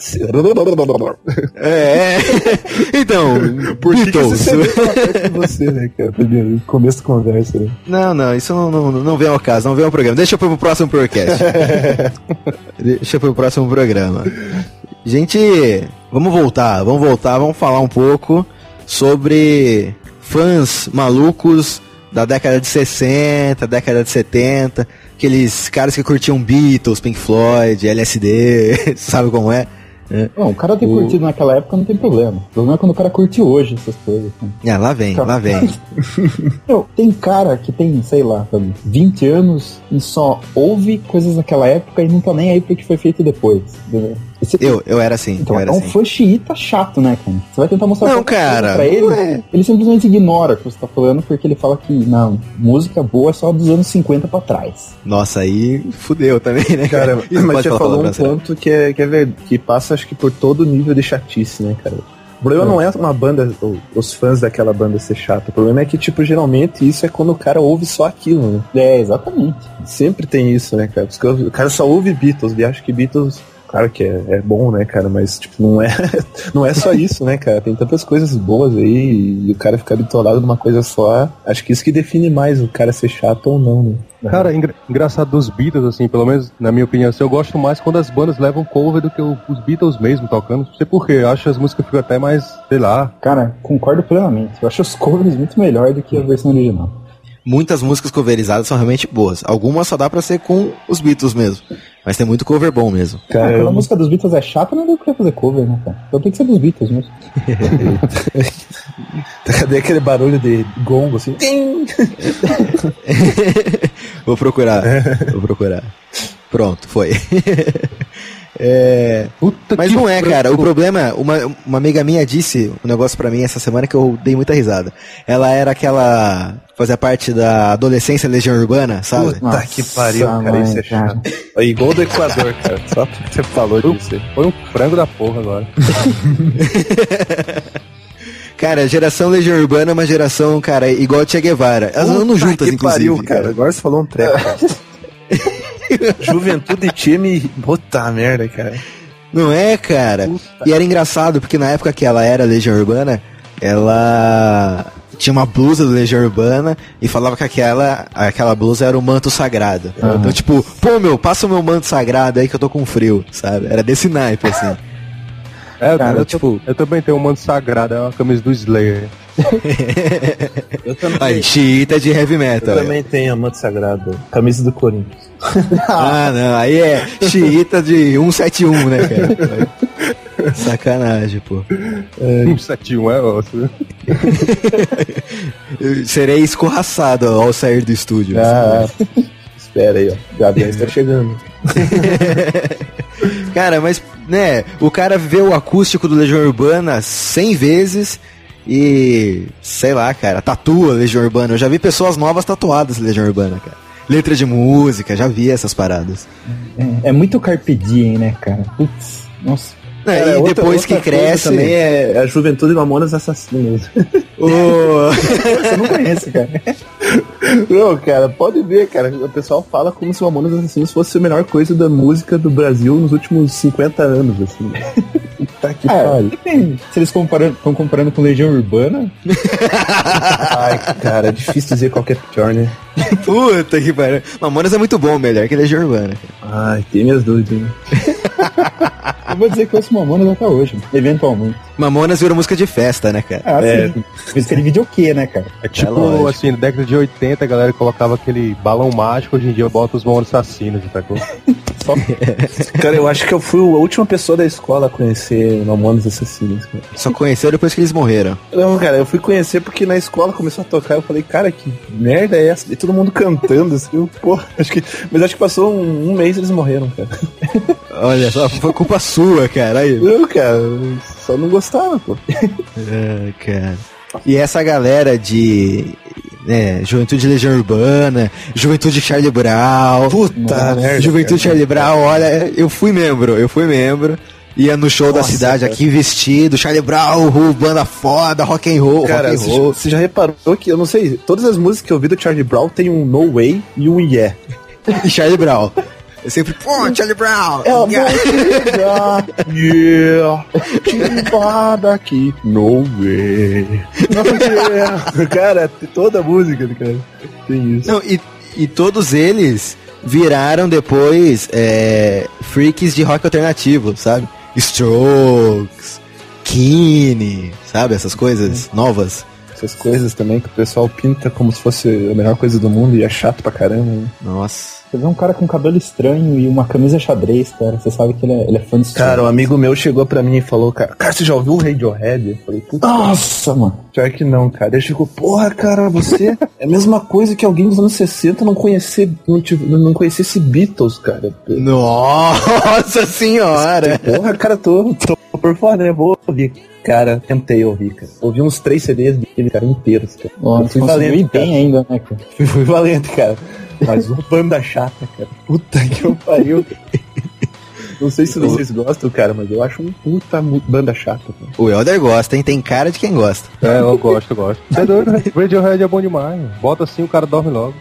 Então, Por que Beatles. esse CD tava perto de você, né, cara? Primeiro, começo da conversa, né? Não, isso não vem ao caso, não vem ao programa. Deixa eu pôr pro próximo podcast. Deixa eu pôr pro próximo programa. Gente, vamos voltar, vamos falar um pouco sobre fãs malucos da década de 60, década de 70, aqueles caras que curtiam Beatles, Pink Floyd, LSD, sabe como é? Não, o cara ter curtido naquela época não tem problema. O problema é quando o cara curte hoje essas coisas. Assim. Lá vem. Meu, tem cara que tem, sei lá, 20 anos e só ouve coisas daquela época e não tá nem aí porque foi feito depois. Entendeu? Eu era assim. Então, eu era é um assim. fã xiita chato, né, cara? Você vai tentar mostrar Não, qualquer cara, coisa pra ele simplesmente ignora o que você tá falando porque ele fala que, não, música boa é só dos anos 50 pra trás. Nossa, aí fudeu também, né, Cara, mas Pode você falar falou um palavrão, ponto que é verdade, que passa, acho que por todo o nível de chatice, né, cara? O problema não é uma banda, os fãs daquela banda ser chato. O problema é que, tipo, geralmente isso é quando o cara ouve só aquilo, né? É, exatamente. Sempre tem isso, né, cara? Porque o cara só ouve Beatles e acha que Beatles, claro que é bom, né, cara? Mas, tipo, não é só isso, né, cara? Tem tantas coisas boas aí e o cara ficar bitolado numa coisa só. Acho que isso que define mais o cara ser chato ou não, né? Cara, engraçado dos Beatles, assim, pelo menos na minha opinião, assim, eu gosto mais quando as bandas levam cover do que os Beatles mesmo tocando. Não sei porquê, eu acho que as músicas ficam até mais, sei lá. Cara, concordo plenamente. Eu acho os covers muito melhor do que a versão original. Muitas músicas coverizadas são realmente boas. Algumas só dá pra ser com os Beatles mesmo. Mas tem muito cover bom mesmo. Cara, quando a música dos Beatles é chata, não dá pra fazer cover, né, cara? Então tem que ser dos Beatles mesmo. Cadê aquele barulho de gongo, assim? Vou procurar. Pronto, foi. Mas não é, cara. O problema, uma amiga minha disse um negócio pra mim essa semana que eu dei muita risada. Ela era aquela... Fazia parte da adolescência Legião Urbana, sabe? Puta que pariu, cara, isso é chato. É igual do Equador, cara. Só porque você falou disso. Foi um frango da porra agora. Cara, a geração Legião Urbana é uma geração, cara, igual a Che Guevara. Elas andam juntas, que inclusive. Pariu, cara. Agora você falou um treco, cara. Juventude time, puta merda, cara. Não é, cara? E era engraçado, porque na época que ela era Legião Urbana, ela tinha uma blusa do Legião Urbana e falava que aquela blusa era o manto sagrado. Então, tipo, pô, passa o meu manto sagrado aí que eu tô com frio, sabe? Era desse naipe, assim. Cara, eu também tenho um manto sagrado, é uma camisa do Slayer. Eu também. Aí, xiita de heavy metal. Eu também tenho a manto sagrado, camisa do Corinthians. Não, aí é xiita de 171, né, cara? Sacanagem, pô. 171 é osso. Eu serei escorraçado ao sair do estúdio. Espera aí, ó. Gabriel está chegando. Cara, mas, né, o cara vê o acústico do Legião Urbana 100 vezes e, sei lá, cara, tatua Legião Urbana. Eu já vi pessoas novas tatuadas Legião Urbana, cara. Letra de música, já vi essas paradas. É muito Carpe Diem, né, cara? Putz, nossa. E depois que cresce... também é a Juventude Mamonas Assassinas. Você não conhece, cara. Não, cara, pode ver, cara. O pessoal fala como se Mamonas Assassinos fosse a melhor coisa da música do Brasil nos últimos 50 anos, assim. Tá que pariu. Depende. Se eles estão comparando com Legião Urbana... Ai, cara, é difícil dizer qual que é pior, né? Puta que pariu. Mamonas é muito bom, melhor que Legião Urbana. Ai, tem minhas dúvidas, né? Eu vou dizer que eu ouço Mamonas até hoje, eventualmente. Mamonas virou música de festa, né, cara? Sim. Música de videokê, né, cara? É tipo, lógico. assim, na década de 80 a galera colocava aquele balão mágico, hoje em dia bota os Mamonas Assassinos, sacou? Cara, eu acho que eu fui a última pessoa da escola a conhecer Mamonas Assassinos, cara. Só conheceu depois que eles morreram. Não, cara, eu fui conhecer porque na escola começou a tocar, eu falei, cara, que merda é essa? E todo mundo cantando, assim, acho que passou um mês e eles morreram, cara. Olha só, foi culpa sua, cara. Aí. Não, cara, só não gostava, pô. Cara. E essa galera de... Juventude Legião Urbana, Juventude Charlie Brown. Puta merda. Juventude Charlie Brown, olha, eu fui membro. Ia no show da cidade, cara. Aqui vestido, Charlie Brown, banda foda, rock and roll. Cara, rock and roll. Você já reparou que, eu não sei, todas as músicas que eu ouvi do Charlie Brown tem um No Way e um Yeah. E Charlie Brown. Eu sempre, pô, Charlie Brown. É yeah. Tira daqui. No Way. Cara, toda a música, cara, tem isso. Não, e todos eles viraram depois freaks de rock alternativo, sabe? Strokes, Keane, sabe? Essas coisas novas. Essas coisas também que o pessoal pinta como se fosse a melhor coisa do mundo e é chato pra caramba. Né? Nossa. Você vê um cara com cabelo estranho e uma camisa xadrez, cara. Você sabe que ele é fã de Strokes. Cara, um amigo meu chegou pra mim e falou, cara, você já ouviu o Radiohead? Eu falei, puta. Nossa, mano. Pior que não, cara. Ele chegou, porra, cara, você é a mesma coisa que alguém dos anos 60 não conhecesse Beatles, cara. Nossa senhora! Porra, cara, tô por fora, né? Vou ouvir. Cara, tentei ouvir, cara. Ouvi uns 3 CDs dele, cara, inteiros, cara. Nossa, fui valente, bem ainda, né, cara? Fui valente, cara. Mas uma banda chata, cara. Puta que eu pariu. Não sei se vocês gostam, cara, mas eu acho um puta banda chata. Cara. O Helder gosta, hein? Tem cara de quem gosta. Eu gosto. Você é doido, né? Radiohead é bom demais. Bota assim, o cara dorme logo.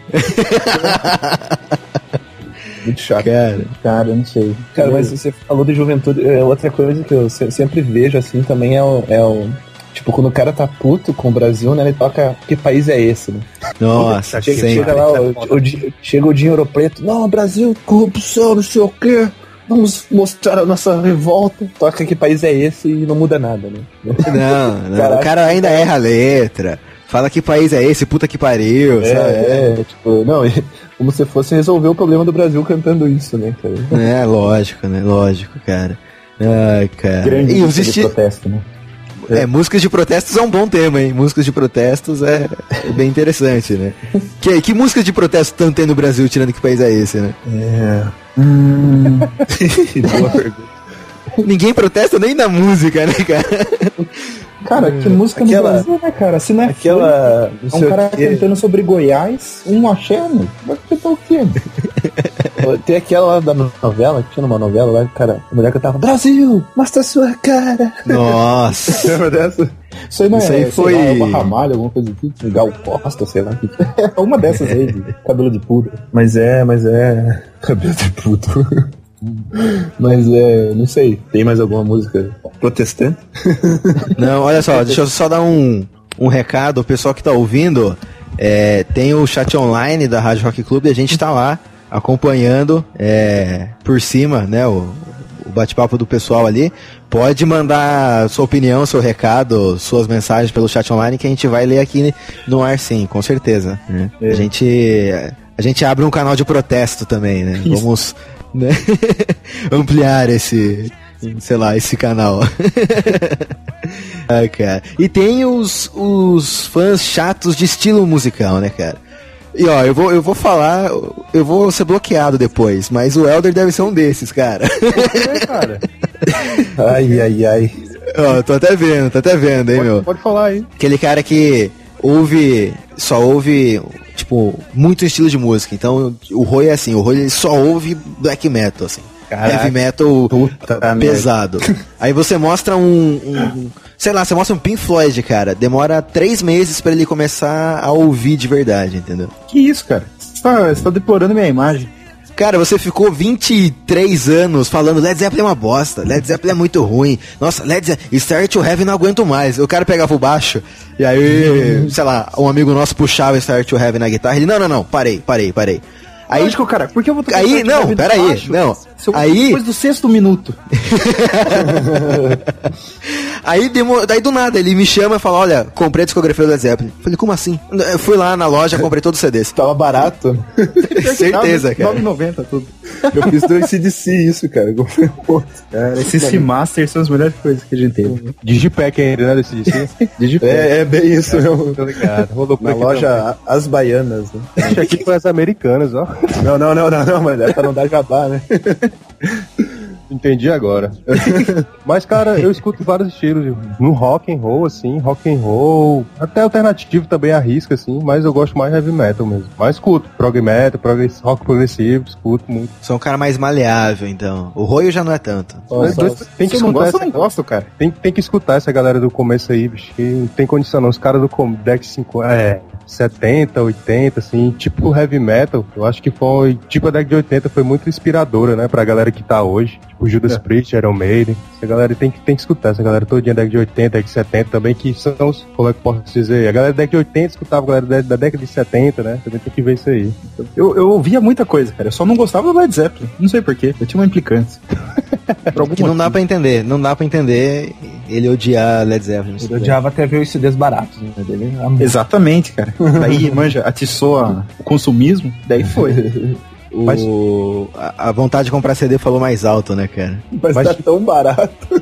Muito chato. Cara, eu não sei. Cara, mas você falou de juventude. Outra coisa que eu sempre vejo, assim, também é o tipo, quando o cara tá puto com o Brasil, né? Ele toca que país é esse, né? Nossa, chega lá, chega o Dinho Ouro Preto. Não, Brasil, corrupção, não sei o quê. Vamos mostrar a nossa revolta. Toca que país é esse e não muda nada, né? Não. Caraca, o cara ainda erra a letra. Fala que país é esse, puta que pariu, sabe? Tipo, não, como se fosse resolver o problema do Brasil cantando isso, né, cara? Lógico, né? Lógico, cara. Ai, cara. Grande música de protesto, né? Músicas de protestos é um bom tema, hein? Músicas de protestos é bem interessante, né? Que músicas de protesto estão tendo no Brasil, tirando que país é esse, né? Boa pergunta. Ninguém protesta nem na música, né, cara? Cara, que música no Brasil, né, cara? Se não é aquela... É um cara cantando sobre Goiás, um axé, mano. Vai cantar o quê? Tem aquela lá da novela, que tinha uma novela lá, cara, a mulher cantava Brasil, mostra sua cara. Nossa. Lembra dessa? Isso aí não Isso aí foi... Lá, uma Ramalho, alguma coisa assim. Gal Costa, sei lá. É uma dessas aí, de cabelo de puta. Mas é... Cabelo de puta. Mas não sei, tem mais alguma música protestante? Não, olha só, deixa eu só dar um recado, o pessoal que tá ouvindo, tem o chat online da Rádio Rock Club e a gente tá lá acompanhando por cima, né, o bate-papo do pessoal ali. Pode mandar sua opinião, seu recado, suas mensagens pelo chat online que a gente vai ler aqui no ar, sim, com certeza, né? A gente abre um canal de protesto também, né? Isso. Vamos, né? ampliar esse canal. Cara. E tem os fãs chatos de estilo musical, né, cara? E ó, eu vou falar, eu vou ser bloqueado depois, mas o Helder deve ser um desses, cara. Cara. Ai. Ó, tô até vendo, hein, meu. Pode falar aí. Aquele cara que só ouve, tipo, muito estilo de música. Então, o Roy é assim, ele só ouve black metal, assim. Caraca. Heavy metal pesado. Aí você mostra você mostra um Pink Floyd, cara. Demora 3 meses pra ele começar a ouvir de verdade, entendeu? Que isso, cara? Você tá deplorando minha imagem. Cara, você ficou 23 anos falando Led Zeppelin é uma bosta, Led Zeppelin é muito ruim. Nossa, Led Zeppelin, Star to Heaven não aguento mais. O cara pegava o baixo e aí, sei lá, um amigo nosso puxava Star to Heaven na guitarra. Ele, não, parei. Aí, lógico, cara, por que eu vou tocar aí, não, peraí, não. Aí, depois do 6º minuto. Aí daí do nada ele me chama e fala, olha, comprei a discografia do Led Zeppelin. Falei, como assim? Eu fui lá na loja, comprei todos os CDs. Tava barato. Certeza, cara. R$9,90 tudo. Eu fiz do ACDC isso, cara. Cara, esses Master são as melhores coisas que a gente teve. Digipack ainda, né, ACDC? Digipack. É bem isso mesmo. Tô ligado. Rolou na loja As Baianas. Né? Deixa aqui com as americanas, ó. Não, mas é pra não dar jabá, né? Entendi agora. Mas, cara, eu escuto vários estilos. No rock and roll, assim, rock and roll, até alternativo também arrisca, assim, mas eu gosto mais de heavy metal mesmo. Mas escuto prog metal, rock progressivo, escuto muito. Sou um cara mais maleável, então. O Roio já não é tanto. Tem que escutar essa... não gosto, cara. Tem que escutar essa galera do começo aí, bicho, que não tem condição não. Os caras do Deck 50, 70, 80, assim, tipo heavy metal, eu acho que foi, tipo a década de 80 foi muito inspiradora, né, pra galera que tá hoje, tipo Judas Priest, Iron Maiden, essa galera tem que escutar, essa galera todinha da década de 80, década de 70 também, que são os, como é que eu posso dizer, a galera da década de 80 escutava a galera da década de 70, né, também tem que ver isso aí. Eu ouvia muita coisa, cara, eu só não gostava do Led Zeppelin, não sei porquê, eu tinha uma implicância. Que não dá pra entender, ele odiar Led Zeppelin. Ele odiava até ver os CDs baratos, né, dele. Exatamente, cara. Daí, manja, atiçou o consumismo, daí foi. A vontade de comprar CD falou mais alto, né, cara? Mas tá tão barato.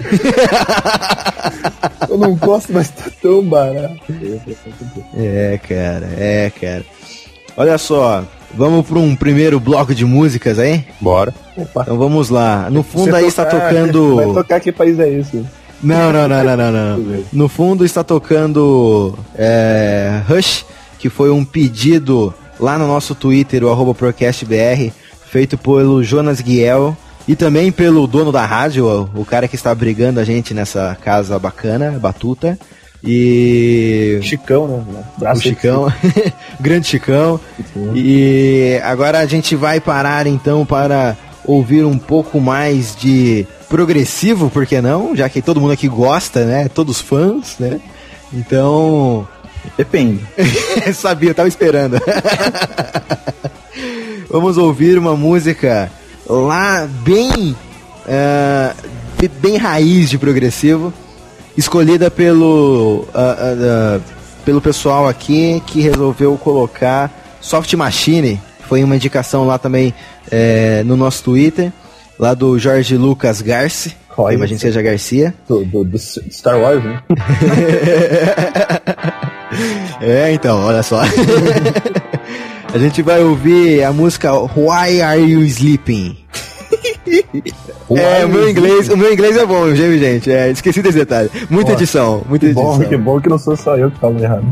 Eu não gosto, mas tá tão barato. É, cara. Olha só, vamos para um primeiro bloco de músicas aí? Bora. Opa. Então vamos lá. No fundo aí está tocando... Vai tocar que país é esse? Não. No fundo está tocando Rush, que foi um pedido lá no nosso Twitter, o @procastbr, feito pelo Jonas Guiel e também pelo dono da rádio, o cara que está brigando a gente nessa casa bacana, Batuta. E... Chicão, né? O Chicão, grande Chicão. E agora a gente vai parar então para ouvir um pouco mais de progressivo, por que não? Já que todo mundo aqui gosta, né? Todos fãs, né? Então... Depende. Sabia, tava esperando. Vamos ouvir uma música lá bem raiz de progressivo, escolhida pelo pessoal aqui que resolveu colocar Soft Machine. Foi uma indicação lá também no nosso Twitter, lá do Jorge Lucas Garci. Imagina que seja Garcia. Do Star Wars, né? Então, olha só. A gente vai ouvir a música Why Are You Sleeping? O meu inglês é bom, gente. Esqueci desse detalhe. Muita edição. Que bom que não sou só eu que falo errado.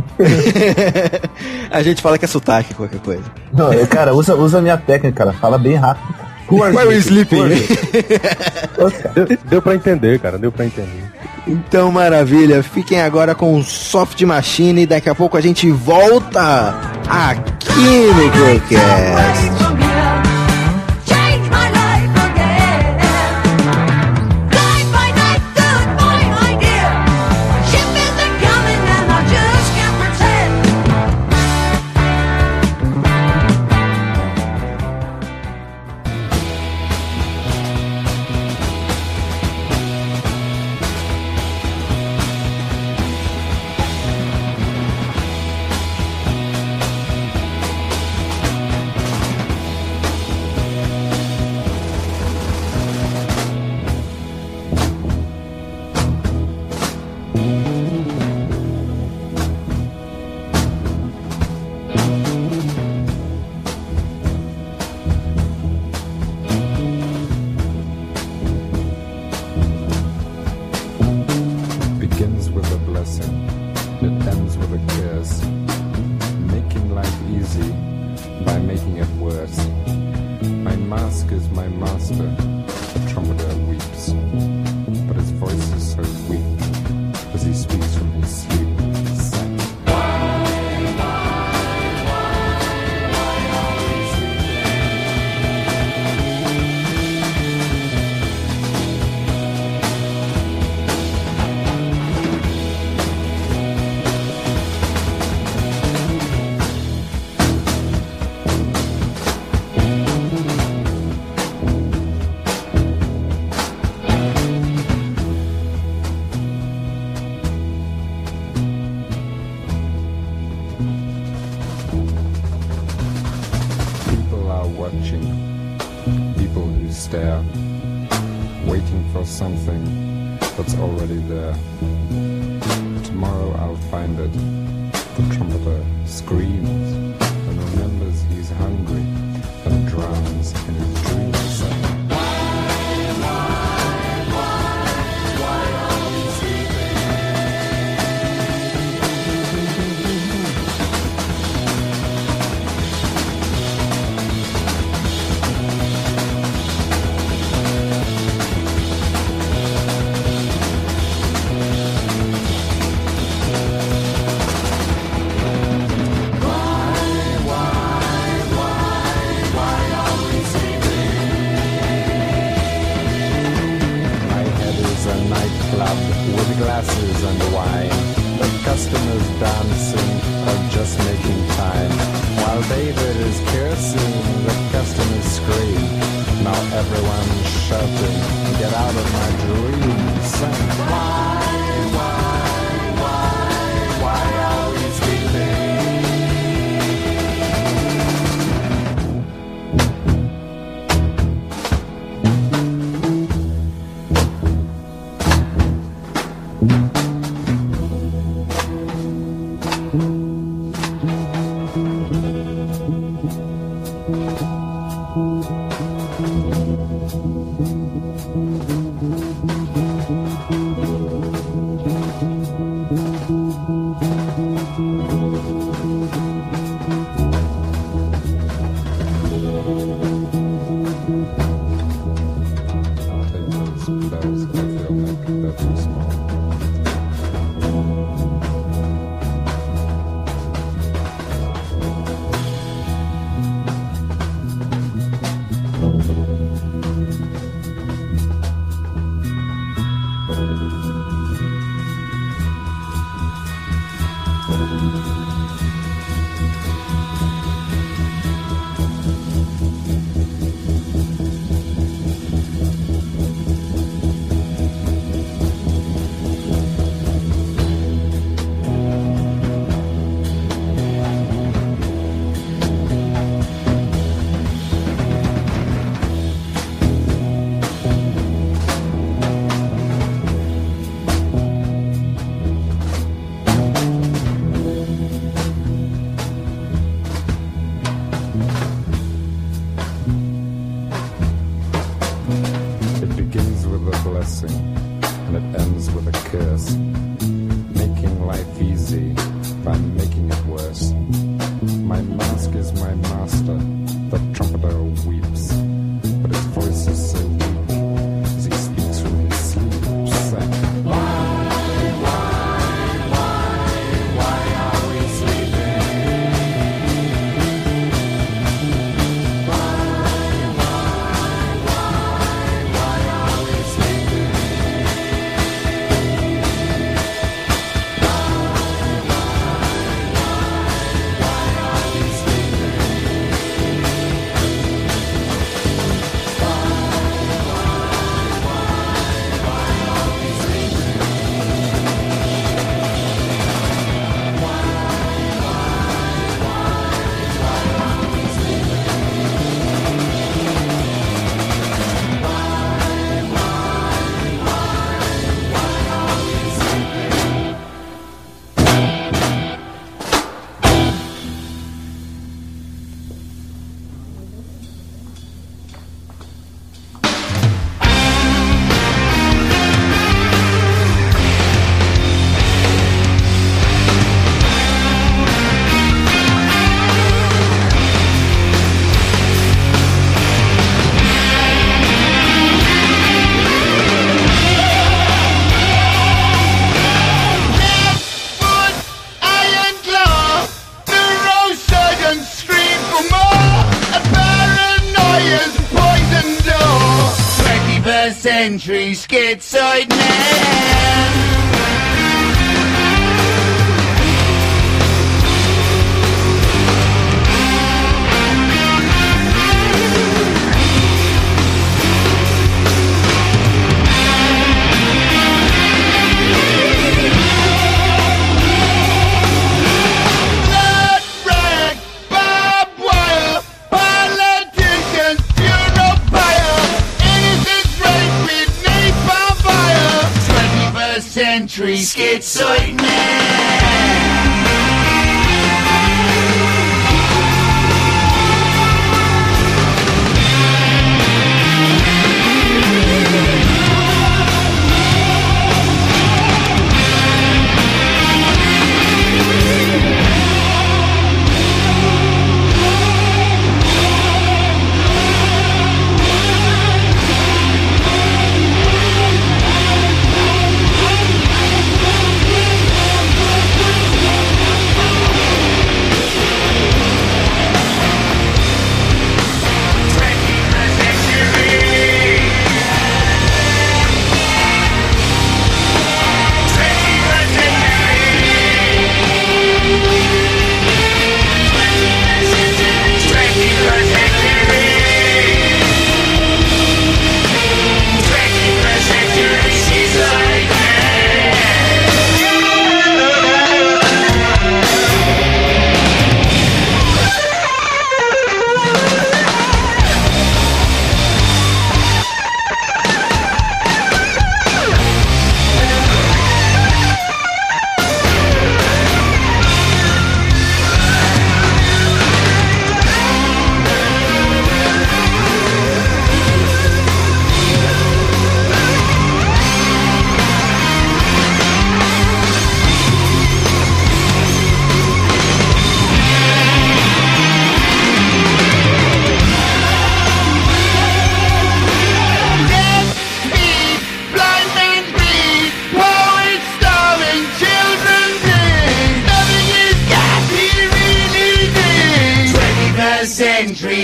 A gente fala que é sotaque, qualquer coisa. Não, cara, usa a minha técnica, cara. Fala bem rápido. Why Are You Sleeping? Deu pra entender, cara. Deu pra entender. Então, maravilha. Fiquem agora com Soft Machine e daqui a pouco a gente volta aqui no Procast. Hungry and drowns in his dreams. customers dancing or just making time. While David is cursing, the customers scream. Now everyone's shouting, get out of my dream. Sing, why are we sleeping? And it ends with a curse, making life easy by making it worse. My mask is my master, the trumpeter weeps, but his voice is so weak as he speaks from his sleep, saying, why are we sleeping? Why are we sleeping? Century schizoid man. Century schizoid man.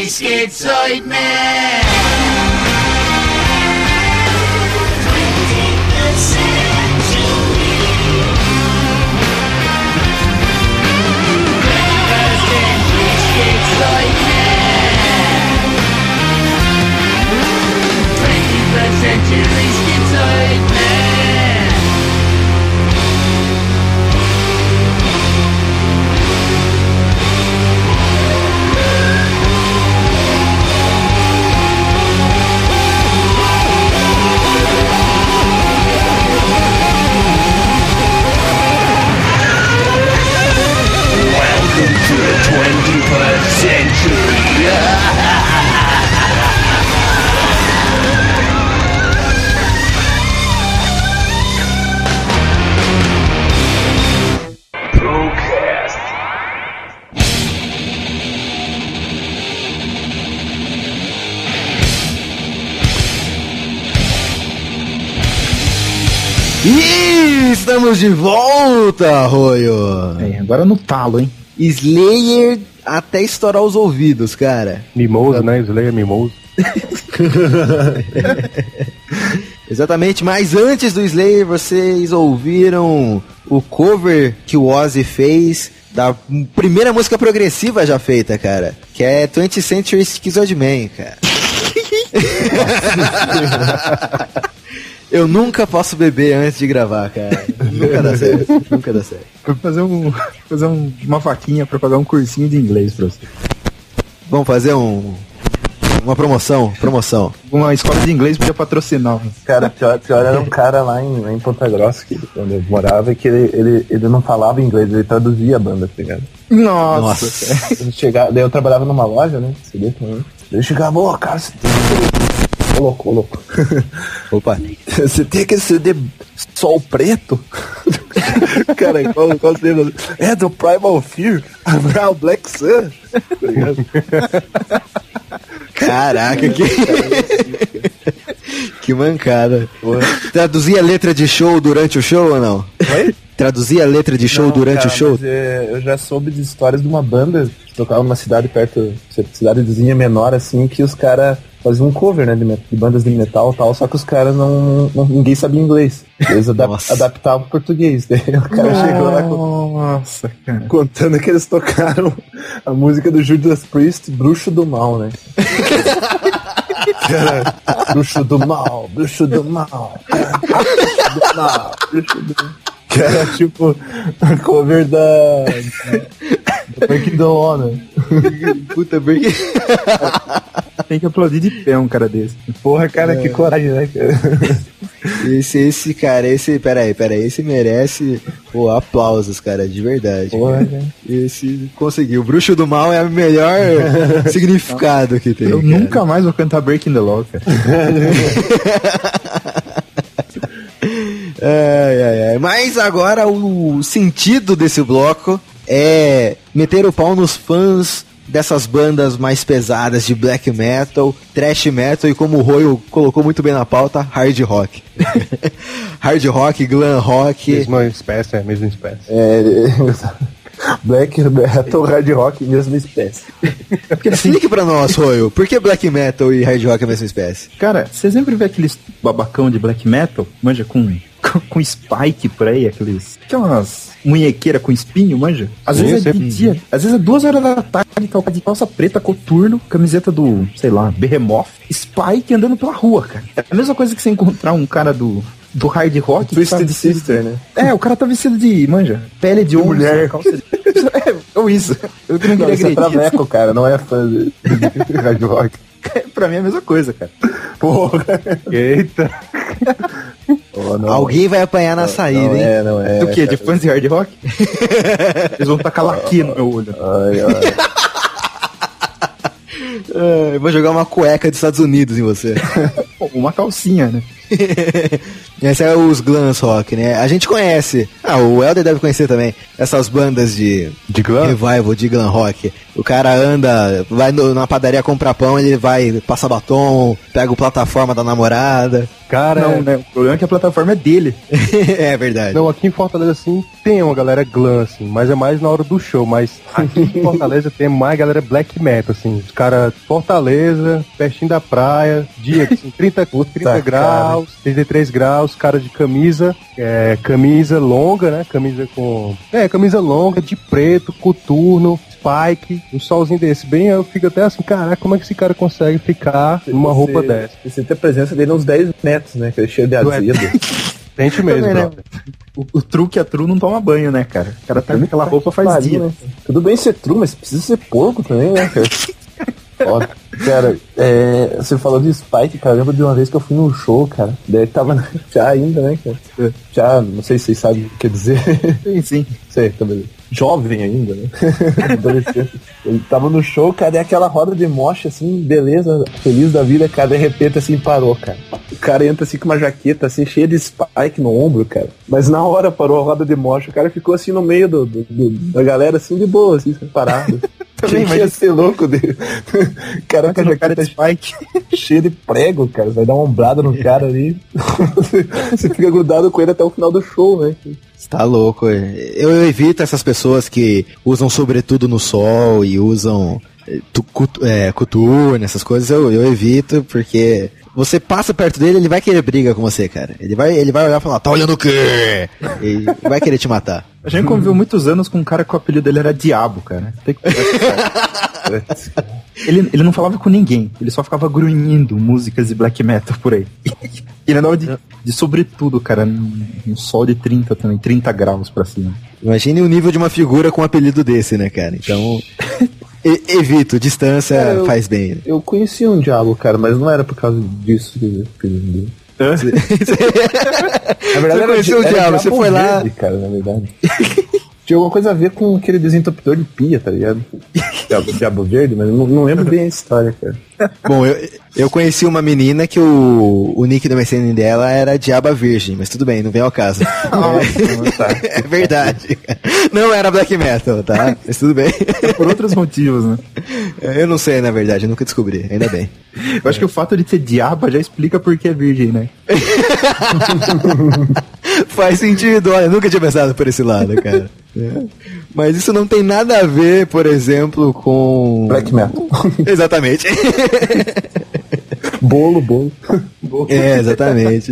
Schizoid Man. 21st century Schizoid Man. Welcome to the 21st century. Procast. E estamos de volta, Arroio. É, agora no talo, hein? Slayer até estourar os ouvidos, cara. Mimoso, né? Slayer Mimoso. Exatamente, mas antes do Slayer, vocês ouviram o cover que o Ozzy fez da primeira música progressiva já feita, cara, que é 20th Century Schizoid Man, cara. Eu nunca posso beber antes de gravar, cara. Nunca dá certo, nunca dá certo. Vou fazer uma vaquinha pra pagar um cursinho de inglês pra você. Vamos fazer uma promoção. Uma escola de inglês podia patrocinar. Cara, pior era um cara lá em Ponta Grossa, onde eu morava, que ele não falava inglês, ele traduzia a banda, tá ligado? Nossa. Daí eu trabalhava numa loja, né? CD também. Ele chegava, ô, cara, você tem que... Ô, louco. Opa. Você tem aquele CD Sol Preto? Cara, qual CD? É do Primal Fear, Brown Black Sun. Tá ligado? Caraca, que mancada. Traduzia a letra de show durante o show ou não? Oi? Traduzia a letra de show Não, durante cara, o show? Mas, eu já soube de histórias de uma banda que tocava numa cidade perto, cidadezinha menor, assim, que os caras faziam um cover, né, de bandas de metal e tal, só que os caras ninguém sabia inglês. Eles adaptavam o português. Daí o cara chegou lá Nossa, cara. contando que eles tocaram a música do Judas Priest, Bruxo do Mal, né? Cara, bruxo do mal. Bruxo do mal. Que era tipo a cover da Breaking the Law, né? Puta, Breaking... Tem que aplaudir de pé um cara desse. Porra, cara, que coragem, né, cara? Esse cara, peraí, esse merece aplausos, cara, de verdade. Porra, cara. Esse conseguiu. Bruxo do Mal é o melhor significado que tem. Eu cara. nunca mais vou cantar Breaking the Law, cara. Ai. Mas agora o sentido desse bloco é meter o pau nos fãs dessas bandas mais pesadas de black metal, thrash metal e, como o Royo colocou muito bem na pauta, hard rock. Hard rock, glam rock. Mesma espécie. Black metal, hard rock, mesma espécie. Explique pra nós, Royo, por que black metal e hard rock é a mesma espécie? Cara, você sempre vê aqueles babacão de black metal, manja, com spike por aí, aquelas munhequeiras com espinho, manja? Às vezes é de dia, às vezes é 2 horas da tarde, tá de calça preta, coturno, camiseta do, sei lá, Behemoth, spike andando pela rua, cara. É a mesma coisa que você encontrar um cara do hard rock. Twisted Sister, né? É, o cara tá vestido de, manja, pele de homem, mulher. calça de... ou isso. Eu não queria Isso é agredir. traveco, cara, não é fã de hard rock. Pra mim é a mesma coisa, cara. Porra. Eita. Oh, não. Alguém vai apanhar na saída, hein? Não é. Do quê? Cara. De fãs de hard rock? Eles vão tacar laque no meu olho. Ai. Eu vou jogar uma cueca dos Estados Unidos em você. Uma calcinha, né? Esse é os glans rock, né? A gente conhece. O Helder deve conhecer também. Essas bandas de glam? Revival, de glam rock. O cara anda, vai na padaria comprar pão, ele vai passar batom, pega o plataforma da namorada. Cara, Não, né? O problema é que a plataforma é dele. É verdade. não, aqui em Fortaleza, assim, tem uma galera glam, assim, mas é mais na hora do show. Mas aqui em Fortaleza tem mais galera black metal, assim. Os caras Fortaleza, pertinho da praia, dia, assim, 30 graus, 33 graus, cara de camisa, camisa longa, né? Camisa longa, de preto, coturno, spike, um solzinho desse. Bem, eu fico até assim, caraca, como é que esse cara consegue ficar numa roupa dessa? Você tem a presença dele uns 10 metros, né? Que ele é cheio de azedo. Sente mesmo, Também, né? brother. O true que é true não toma banho, né, cara? O cara tá com aquela roupa faz dia. Né? Tudo bem ser true, mas precisa ser porco também, né, cara? Ó, cara, você falou de Spike, cara. Eu lembro de uma vez que eu fui num show, cara. Daí tava já ainda, né, cara? Já, não sei se vocês sabem o que quer dizer. Sim. Sei, também. Jovem ainda, né? Adolescente. Ele tava no show, cara, e aquela roda de mocha, assim, beleza, feliz da vida, cara, de repente, assim, parou, cara. O cara entra, assim, com uma jaqueta, assim, cheia de Spike no ombro, cara. Mas na hora parou a roda de mocha, o cara ficou, assim, no meio da galera, assim, de boa, assim, parado. Também, mas ia ser louco dele. Cara, com a jaqueta de Spike. cheia de prego, cara. Vai dar uma ombrada no cara ali. Você fica grudado com ele até o final do show, né? Você tá louco. Eu evito essas pessoas que usam sobretudo no sol e usam coturno, essas coisas. Eu evito, porque você passa perto dele, ele vai querer briga com você, cara. Ele vai olhar e falar, tá olhando o quê? E vai querer te matar. A gente conviveu muitos anos com um cara que o apelido dele era Diabo, cara. Tem que ele não falava com ninguém, ele só ficava grunhindo músicas de black metal por aí. Ele andava de sobretudo, cara, no sol de 30 também, 30 graus pra cima. Imagine o nível de uma figura com um apelido desse, né, cara? Então, evito, distância faz bem. Né? Eu conheci um diabo, cara, mas não era por causa disso que ele Na verdade, você conheceu o diabo, você foi lá. Verde, cara, na verdade. Tinha alguma coisa a ver com aquele desentupidor de pia, tá ligado? Diabo verde, mas não lembro bem a história, cara. Bom, eu conheci uma menina que o nick da MSN dela era Diaba Virgem, mas tudo bem, não vem ao caso. É verdade. Não era black metal, tá? Mas tudo bem. Por outros motivos, né? Eu não sei, na verdade, eu nunca descobri, ainda bem. Eu acho que o fato de ser diaba já explica por que é virgem, né? Faz sentido, olha, eu nunca tinha pensado por esse lado, cara. Mas isso não tem nada a ver, por exemplo, com... Black metal. Exatamente. Bolo. Exatamente.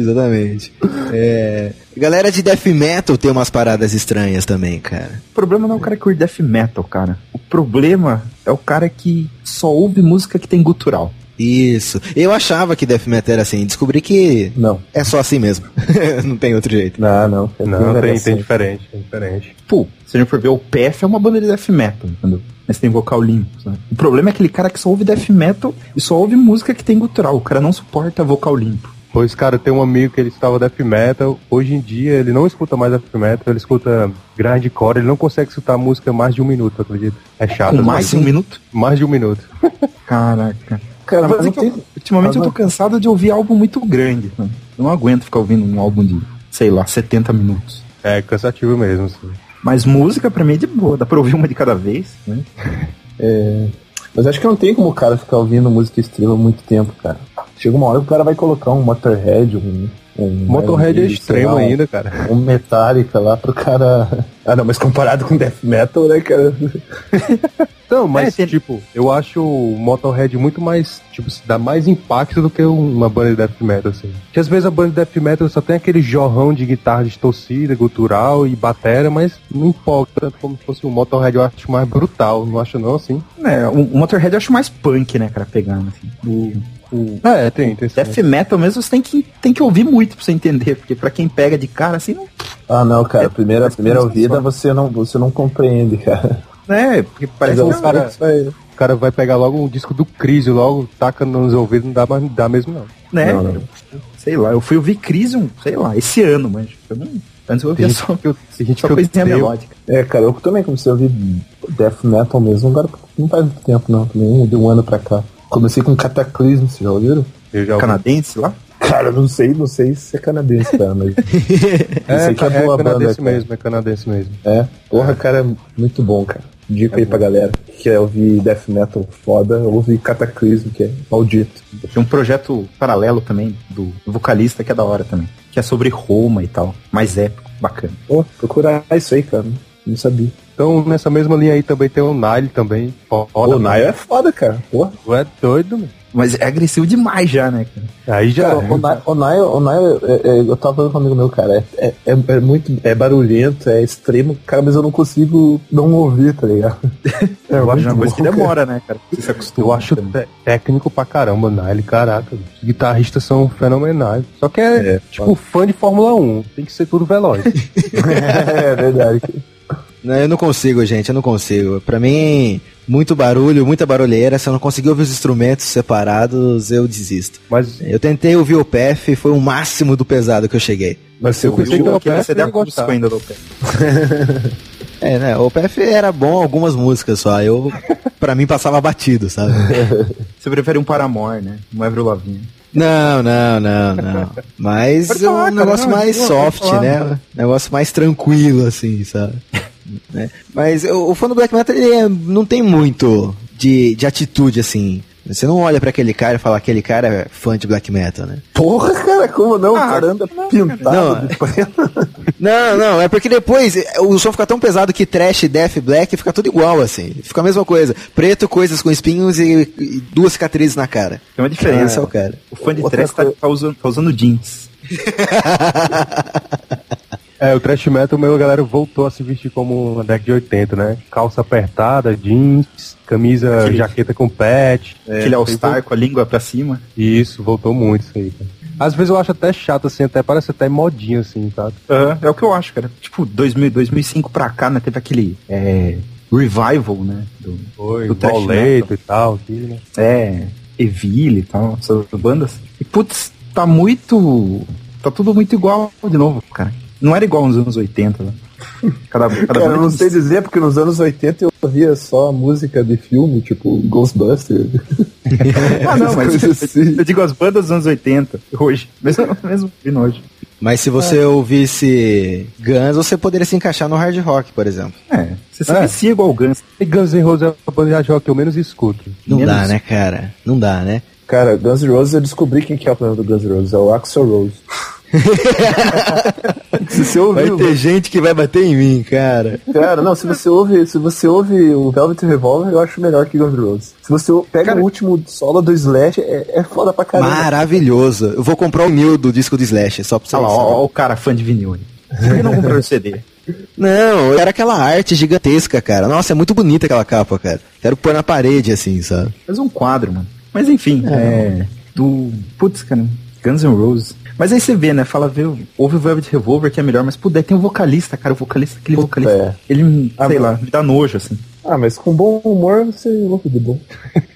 Galera de death metal tem umas paradas estranhas também, cara. O problema não é o cara que curte death metal, cara. O problema é o cara que só ouve música que tem gutural. Isso. Eu achava que death metal era assim. Descobri que não. É só assim mesmo. Não tem outro jeito. Não, tem diferente. Pô, se a gente for ver, o PF é uma banda de death metal, entendeu? Mas tem vocal limpo, sabe? O problema é aquele cara que só ouve death metal e só ouve música que tem gutural. O cara não suporta vocal limpo. Pois, cara, tem um amigo que ele escutava death metal. Hoje em dia ele não escuta mais death metal, ele escuta grindcore. Ele não consegue escutar música mais de 1 minuto, acredito. É chato. Com mais de 1 minuto? Mais de 1 minuto. Caraca. Cara, mas ultimamente eu tô cansado de ouvir álbum muito grande. Né? Eu não aguento ficar ouvindo um álbum de, sei lá, 70 minutos. É cansativo mesmo, sim. Mas música pra mim é de boa, dá pra ouvir uma de cada vez, né? Mas acho que não tem como o cara ficar ouvindo música estrela muito tempo, cara. Chega uma hora que o cara vai colocar um Motorhead, Motorhead é extremo ainda, cara. Um Metallica lá pro cara... Ah, não, mas comparado com death metal, né, cara? Não, mas, tipo, eu acho o Motorhead muito mais, tipo, dá mais impacto do que uma banda de death metal, assim. Porque às vezes a banda de death metal só tem aquele jorrão de guitarra distorcida, gutural e batera, mas não importa, tanto como se fosse o Motorhead, eu acho mais brutal, não acho não, assim? O Motorhead eu acho mais punk, né, cara, pegando, assim. Tem death metal mesmo você tem que ouvir muito pra você entender, porque pra quem pega de cara, assim, não... Ah, não, cara, primeira ouvida você não compreende, cara. Porque parece que o cara vai pegar logo um disco do Crisium, logo taca nos ouvidos, não dá mesmo não. Né? Não. Sei lá, eu fui ouvir Crisium, sei lá, esse ano, mas antes eu ouvia só coisinha melódica. Cara, eu também comecei a ouvir death metal mesmo, agora não faz muito tempo não, também de um ano pra cá. Comecei com Cataclysm, vocês já ouviram? Eu já ouvi. canadense lá? Cara, não sei se é canadense, cara, mas. É, sei que é boa canadense banda, mesmo, é canadense mesmo. É, porra, cara, muito bom, cara. Dica aí pra galera que quer ouvir death metal foda, ouve Cataclysm, que é maldito. Tem um projeto paralelo também do vocalista que é da hora também. Que é sobre Roma e tal. Mais épico, bacana. Pô, procurar isso aí, cara. Não sabia. Então, nessa mesma linha aí também tem o Nile também. Foda, O Nile é foda, cara. Porra. Tu é doido, mano. Mas é agressivo demais já, né, cara? Aí já. Cara, o Nile, eu tava falando com um amigo meu, cara, é muito, é barulhento, é extremo, cara, mas eu não consigo não ouvir, tá ligado? Eu acho uma muito coisa bom, que demora, né, cara? Você se acostuma. Eu acho técnico pra caramba, Nile, caraca. Os guitarristas são fenomenais. Só que é tipo fã de Fórmula 1, tem que ser tudo veloz. É verdade. Não, eu não consigo, gente, eu não consigo. Pra mim, muito barulho, muita barulheira. Se eu não conseguir ouvir os instrumentos separados, eu desisto. Mas Eu tentei ouvir o PF e foi o máximo do pesado que eu cheguei. Mas você eu pensei que ouviu o Aquele PF CD ia gostar. acústico ainda do pé. É, né? O PF era bom algumas músicas só. Pra mim passava batido, sabe? Você prefere um Paramore, né? Um Avril Lavigne. Não. Mas Pode é falar, um cara, negócio não, mais pode soft, falar. né? Um negócio mais tranquilo, assim, sabe? Né? Mas o fã do Black Metal, ele não tem muito de atitude, assim. Você não olha pra aquele cara e fala, aquele cara é fã de Black Metal, né? Porra, cara, como não? O cara anda pintado Não. de preto. Não, é porque depois o som fica tão pesado que trash, death, black fica tudo igual, assim. Fica a mesma coisa. Preto, coisas com espinhos e duas cicatrizes na cara. Tem uma diferença. Esse é o cara. O fã de Outra trash tá usando jeans. o thrash metal, meu, a galera voltou a se vestir como na década de 80, né? Calça apertada, jeans, camisa, jaqueta com patch. Aquele All-Star com a língua pra cima. Isso, voltou muito isso aí, cara. Às vezes eu acho até chato, assim, até parece até modinha, assim, sabe? É o que eu acho, cara. Tipo, 2005 pra cá, né? Teve aquele revival, né? Foi, do thrash boleto e tal, aqui, né? Evil e tal, essas bandas. E, putz, tá tudo muito igual de novo, cara. Não era igual nos anos 80, né? Cada Cara, eu não sei dizer, porque nos anos 80 eu ouvia só música de filme, tipo Ghostbusters. Não, mas Coisas assim. eu digo as bandas dos anos 80, hoje. Mesmo vindo hoje. Mas se você ouvisse Guns, você poderia se encaixar no hard rock, por exemplo. Você se vicia igual o Guns. E Guns N' Roses é a banda de rock que eu menos escuto. Não Menos. dá, né, cara? Não dá, né? Cara, Guns N' Roses, eu descobri quem que é o plano do Guns N' Roses, é o Axl Rose. Se você Vai ouvir, ter gente que vai bater em mim, cara. cara, não, se você ouve o Velvet Revolver, eu acho melhor que Guns N' Roses. Se você pega o último solo do Slash, é foda pra caramba. Maravilhoso. Eu vou comprar o mil do disco do Slash, só pra você. Olha lá, ó o cara fã de vinil aí. Por que não comprou o CD? Não, era aquela arte gigantesca, cara. Nossa, é muito bonita aquela capa, cara. Quero pôr na parede, assim, sabe? Faz um quadro, mano. Mas enfim, Putz, cara, Guns N' Roses. Mas aí você vê, né? Ouve o Velvet Revolver, que é melhor, mas puder, tem o vocalista, cara. Aquele vocalista. Ele, sei lá, me dá nojo, assim. Ah, mas com bom humor você ouve de bom.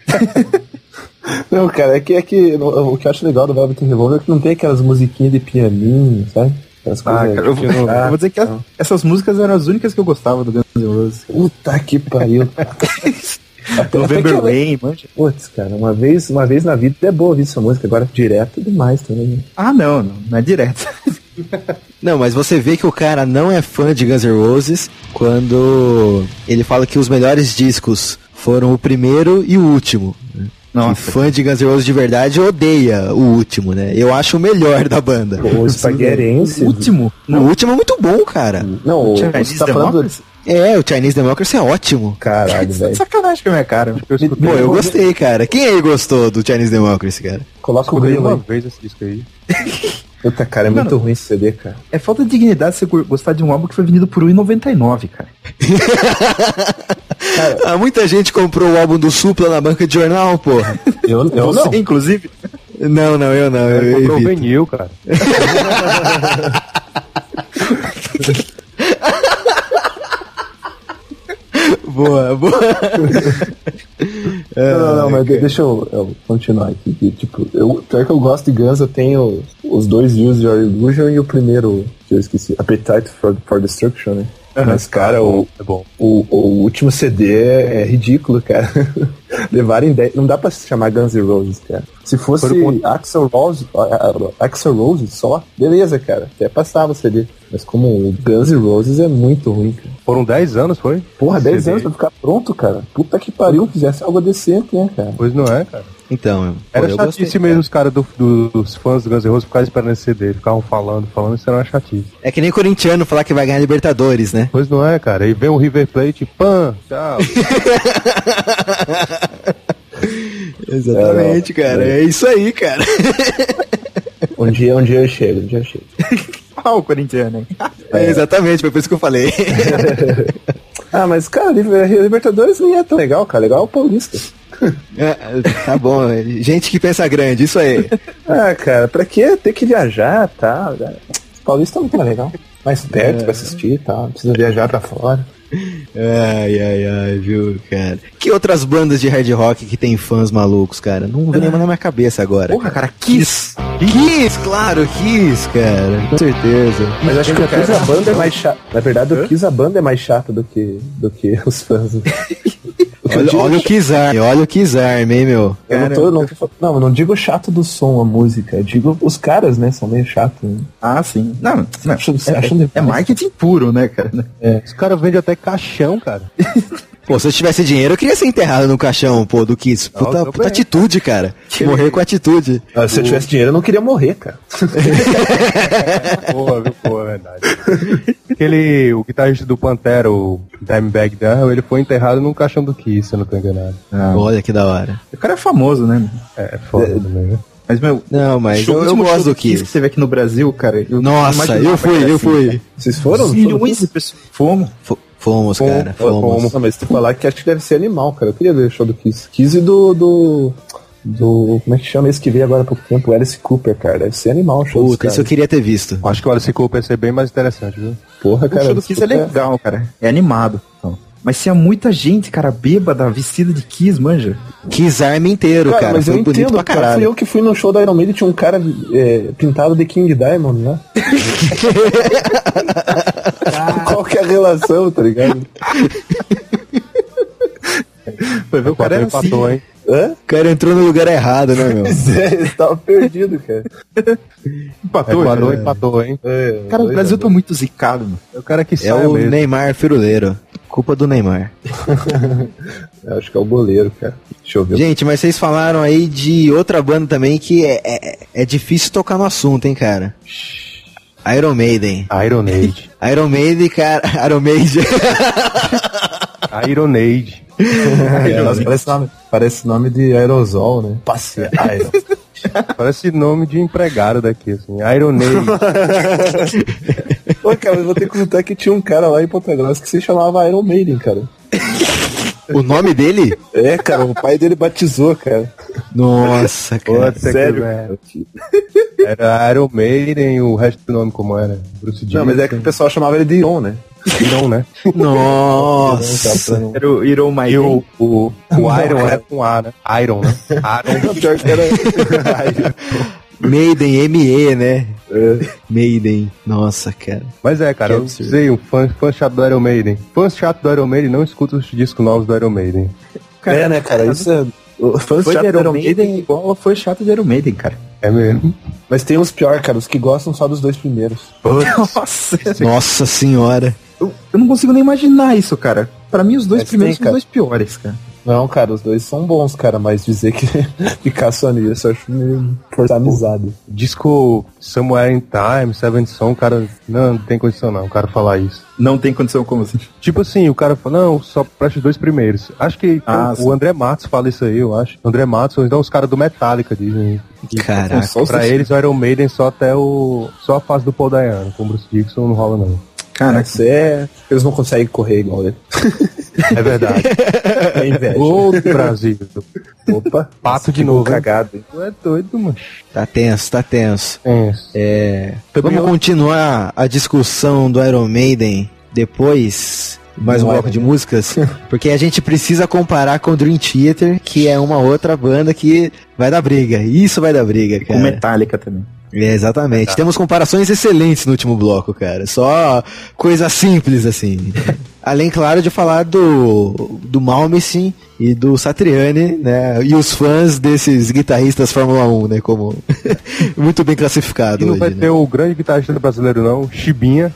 Não, cara, o que eu acho legal do Velvet Revolver é que não tem aquelas musiquinhas de pianinho, sabe? Aquelas coisas, Cara, eu vou dizer que essas músicas eram as únicas que eu gostava do Guns N' Roses. Puta que pariu. November Rain, manja. Putz, cara, uma vez na vida é boa ouvir essa música, agora direto demais também. Né? Ah, não é direto. Não, mas você vê que o cara não é fã de Guns N' Roses quando ele fala que os melhores discos foram o primeiro e o último. Nossa. Que fã de Guns N' Roses de verdade odeia o último, né? Eu acho o melhor da banda. O Spaghettiense. O último? O último é muito bom, cara. Não, Chinese você tá falando... Democracy? O Chinese Democracy é ótimo. Caralho, velho. Sacanagem com a minha cara. Pô, eu gostei, cara. Quem aí gostou do Chinese Democracy, cara? Coloca o Escutei grilo uma aí. vez esse disco aí. Puta, cara, é muito ruim esse CD, cara. É falta de dignidade você gostar de um álbum que foi vendido por R$1,99, cara. Muita gente comprou o álbum do Supla na banca de jornal, porra. Eu não. Você, inclusive. Não, eu não. Eu Comprou o evito. vinil, cara. Boa. Não, mas deixa eu continuar aqui. Tipo, pior que eu gosto de Guns, eu tenho os dois Use Your Illusion e o primeiro, que eu esqueci, Appetite for Destruction, né? Mas, cara, o último CD é ridículo, cara. Levarem 10. Não dá pra se chamar Guns N' Roses, cara. Se fosse Axl Rose só, beleza, cara. Até passava o CD. Mas como o Guns N' Roses é muito ruim, cara. Foram 10 anos, foi? Porra, 10 anos pra ficar pronto, cara. Puta que pariu, fizesse algo decente, né, cara? Pois não é, cara. Então, era chatice mesmo, os caras dos fãs do Guns N' Roses ficaram esperando esse CD. Ficavam falando, isso era uma chatice. É que nem corintiano falar que vai ganhar Libertadores, né? Pois não é, cara. E vem um River Plate, pã, tchau. Exatamente, cara. É isso aí, cara. Um dia eu chego. O corintiano, hein? Exatamente, foi por isso que eu falei. Mas, cara, Libertadores nem é tão legal, cara. Legal é o Paulista. Tá bom, gente que pensa grande, isso aí. Cara, pra que ter que viajar, tá? Paulista não é legal. Mais perto pra assistir, tá? Não precisa viajar pra fora. Ai, viu, cara? Que outras bandas de hard rock que tem fãs malucos, cara? Não vem na minha cabeça agora. Porra, cara, Kiss, claro, Kiss, cara. Com certeza. Mas acho que o Kiss a banda é mais chata. Na verdade, o Kiss a banda é mais chata do que os fãs. Olha o Kiss Army, hein, meu? Eu não digo chato do som, a música. Eu digo os caras, né? São meio chatos. Né? Ah, sim. Não, é marketing puro, né, cara? Os caras vendem até caixão, cara. Pô, se eu tivesse dinheiro, eu queria ser enterrado no caixão, pô, do Kiss. Puta atitude, cara. Morrer com atitude. Se eu tivesse dinheiro, eu não queria morrer, cara. Pô, é verdade. O guitarrista do Pantera, o Dimebag Darrell, ele foi enterrado num caixão do Kiss, se eu não tô enganado. Olha que da hora. O cara é famoso, né? É foda também, né? Mas, meu... Não, mas eu gosto do Kiss. Que teve aqui no Brasil, cara... Nossa, eu fui. Vocês foram? Milhões de pessoas. Fomos, cara. Fomos. Não, mas tu falar que acho que deve ser animal, cara. Eu queria ver o show do Kiss. Kiss e do... Como é que chama esse que veio agora há pouco tempo? O Alice Cooper, cara. Deve ser animal o show dos caras. Isso eu queria ter visto. Acho que o Alice Cooper ia ser bem mais interessante, viu? Porra, cara. O show do Kiss é legal, cara. É animado. Então. Mas tinha muita gente, cara, bêbada, vestida de Kiss, manja. Kiss Army inteiro, cara. Mas foi eu bonito entendo, pra caralho. Fui eu que fui no show da Iron Maiden e tinha um cara pintado de King Diamond, né? Qual que é a relação, tá ligado? Foi ver o cara empatou, assim, hein? O cara entrou no lugar errado, né, meu? Ele tava perdido, cara. Empatou, hein? Cara, o Brasil tá muito zicado, mano. É o cara que sai o mesmo. Neymar firuleiro. Culpa do Neymar. Eu acho que é o goleiro, cara. Deixa eu ver. Gente, mas vocês falaram aí de outra banda também que é difícil tocar no assunto, hein, cara? Iron Maiden, cara. Iron Maiden. Parece nome de aerosol, né? Passe Iron. Parece nome de empregado daqui, assim. Iron Maiden. Pô, cara, eu vou ter que contar que tinha um cara lá em Ponta Grossa que se chamava Iron Maiden, cara. O nome dele? É, cara, o pai dele batizou, cara. Nossa, cara. Sério? Era Iron Maiden e o resto do nome como era? Bruce Dickinson. Não, mas é que o pessoal chamava ele de Iron, né? Iron, né? Nossa. Era o Iron Maiden. O Iron é com A, né? Iron, né? Iron. Pior que era... Maiden, M-E, né? Maiden. Nossa, cara. Mas cara, eu sei, um fã chato do Iron Maiden. Fã chato do Iron Maiden não escuta os discos novos do Iron Maiden. Cara, né, cara? Isso é... O fã chato chato do Iron Maiden igual foi chato de Iron Maiden, cara. É mesmo. Mas tem uns pior, cara, os que gostam só dos dois primeiros. Nossa senhora. Eu não consigo nem imaginar isso, cara. Pra mim, os dois primeiros são os dois piores, cara. Não, cara, os dois são bons, cara, mas dizer que ficar só nisso eu acho meio forçar amizade. Disco Somewhere in Time, Seventh Son, cara, não tem condição não, o cara falar isso. Não tem condição como assim? Tipo assim, o cara fala, não, só presta os dois primeiros. Acho que o André Matos fala isso aí, eu acho. André Matos, ou então os caras do Metallica dizem. Caraca. Pra eles o Iron Maiden só até só a fase do Paul Dayano, com o Bruce Dickinson não rola não. Cara, eles não conseguem correr igual ele. É verdade. É inveja. Outro Brasil. Opa, pato de novo. Cagado. Tu é doido, mano. Tá tenso. Vamos continuar a discussão do Iron Maiden depois, mais um bloco de músicas, porque a gente precisa comparar com o Dream Theater, que é uma outra banda que vai dar briga. Isso vai dar briga, cara. Com Metallica também. Exatamente. Temos comparações excelentes no último bloco, cara. Só coisa simples, assim. Além, claro, de falar do Malmsteen e do Satriani, né? E os fãs desses guitarristas Fórmula 1, né? Como muito bem classificado E não hoje, vai né? ter o grande guitarrista brasileiro, não, Chibinha.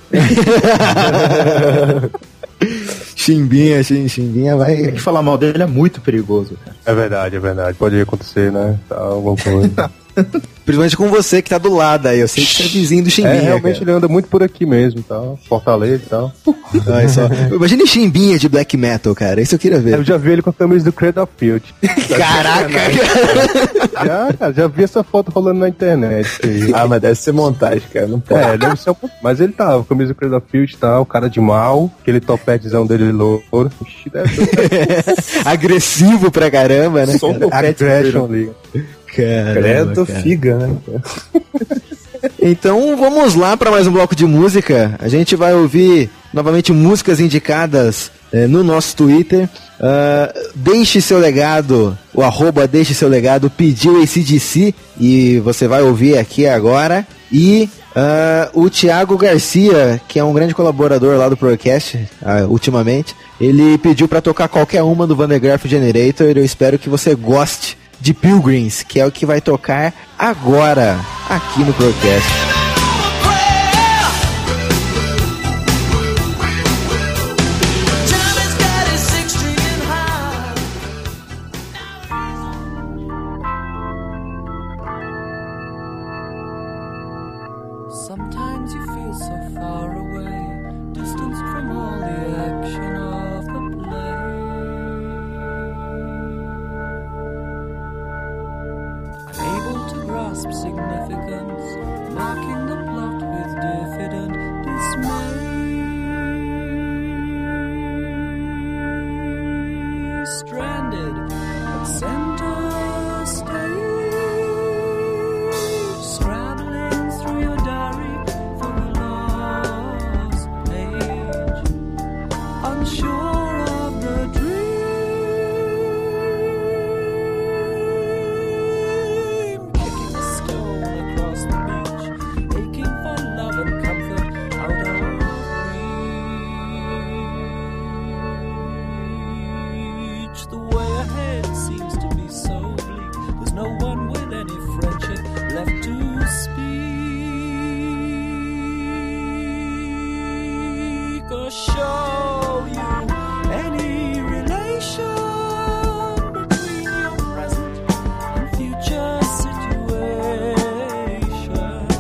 Chimbinha vai... É que falar mal dele é muito perigoso, cara. É verdade. Pode acontecer, né? Tá, alguma coisa. Principalmente com você que tá do lado aí. Eu sei que você é vizinho do Chimbinha, Realmente cara. ele anda muito por aqui mesmo, tal. Fortaleza e tal. Olha só. Imagina Chimbinha de black metal, cara. Isso eu queria ver. Eu já vi ele com a camisa do Cradle of Field. Caraca! Já vi essa foto rolando na internet. Ah, mas deve ser montagem, cara. Não pode. Deve ser mas ele tava, com a camisa do Cradle of Field e tal, cara de mal, aquele topetezão dele louro. Ixi, deve ser Agressivo pra caramba, né? Só um cara? topete Aggression ali. Caramba, Credo, cara. figa, né? Então vamos lá para mais um bloco de música. A gente vai ouvir novamente músicas indicadas no nosso Twitter. Deixe seu legado, o @ deixe seu legado pediu AC/DC e você vai ouvir aqui agora. E o Thiago Garcia, que é um grande colaborador lá do Procast, ultimamente, ele pediu para tocar qualquer uma do Van der Graaf Generator. Eu espero que você goste de Pilgrims, que é o que vai tocar agora aqui no Procast. Sometimes you feel so far away, distanced from all the action of the play. Unable to grasp significance, marking the plot with diffident dismay. Stranded at center stage, scrabbling through your diary for a lost page, unsure of the dream, kicking a stone across the beach, aching for love and comfort out of reach. The way ahead seems to be so bleak, there's no one with any friendship left to speak or show you any relation between your present and future situations.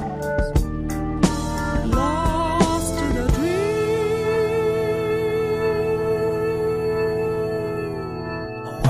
Lost to the dream,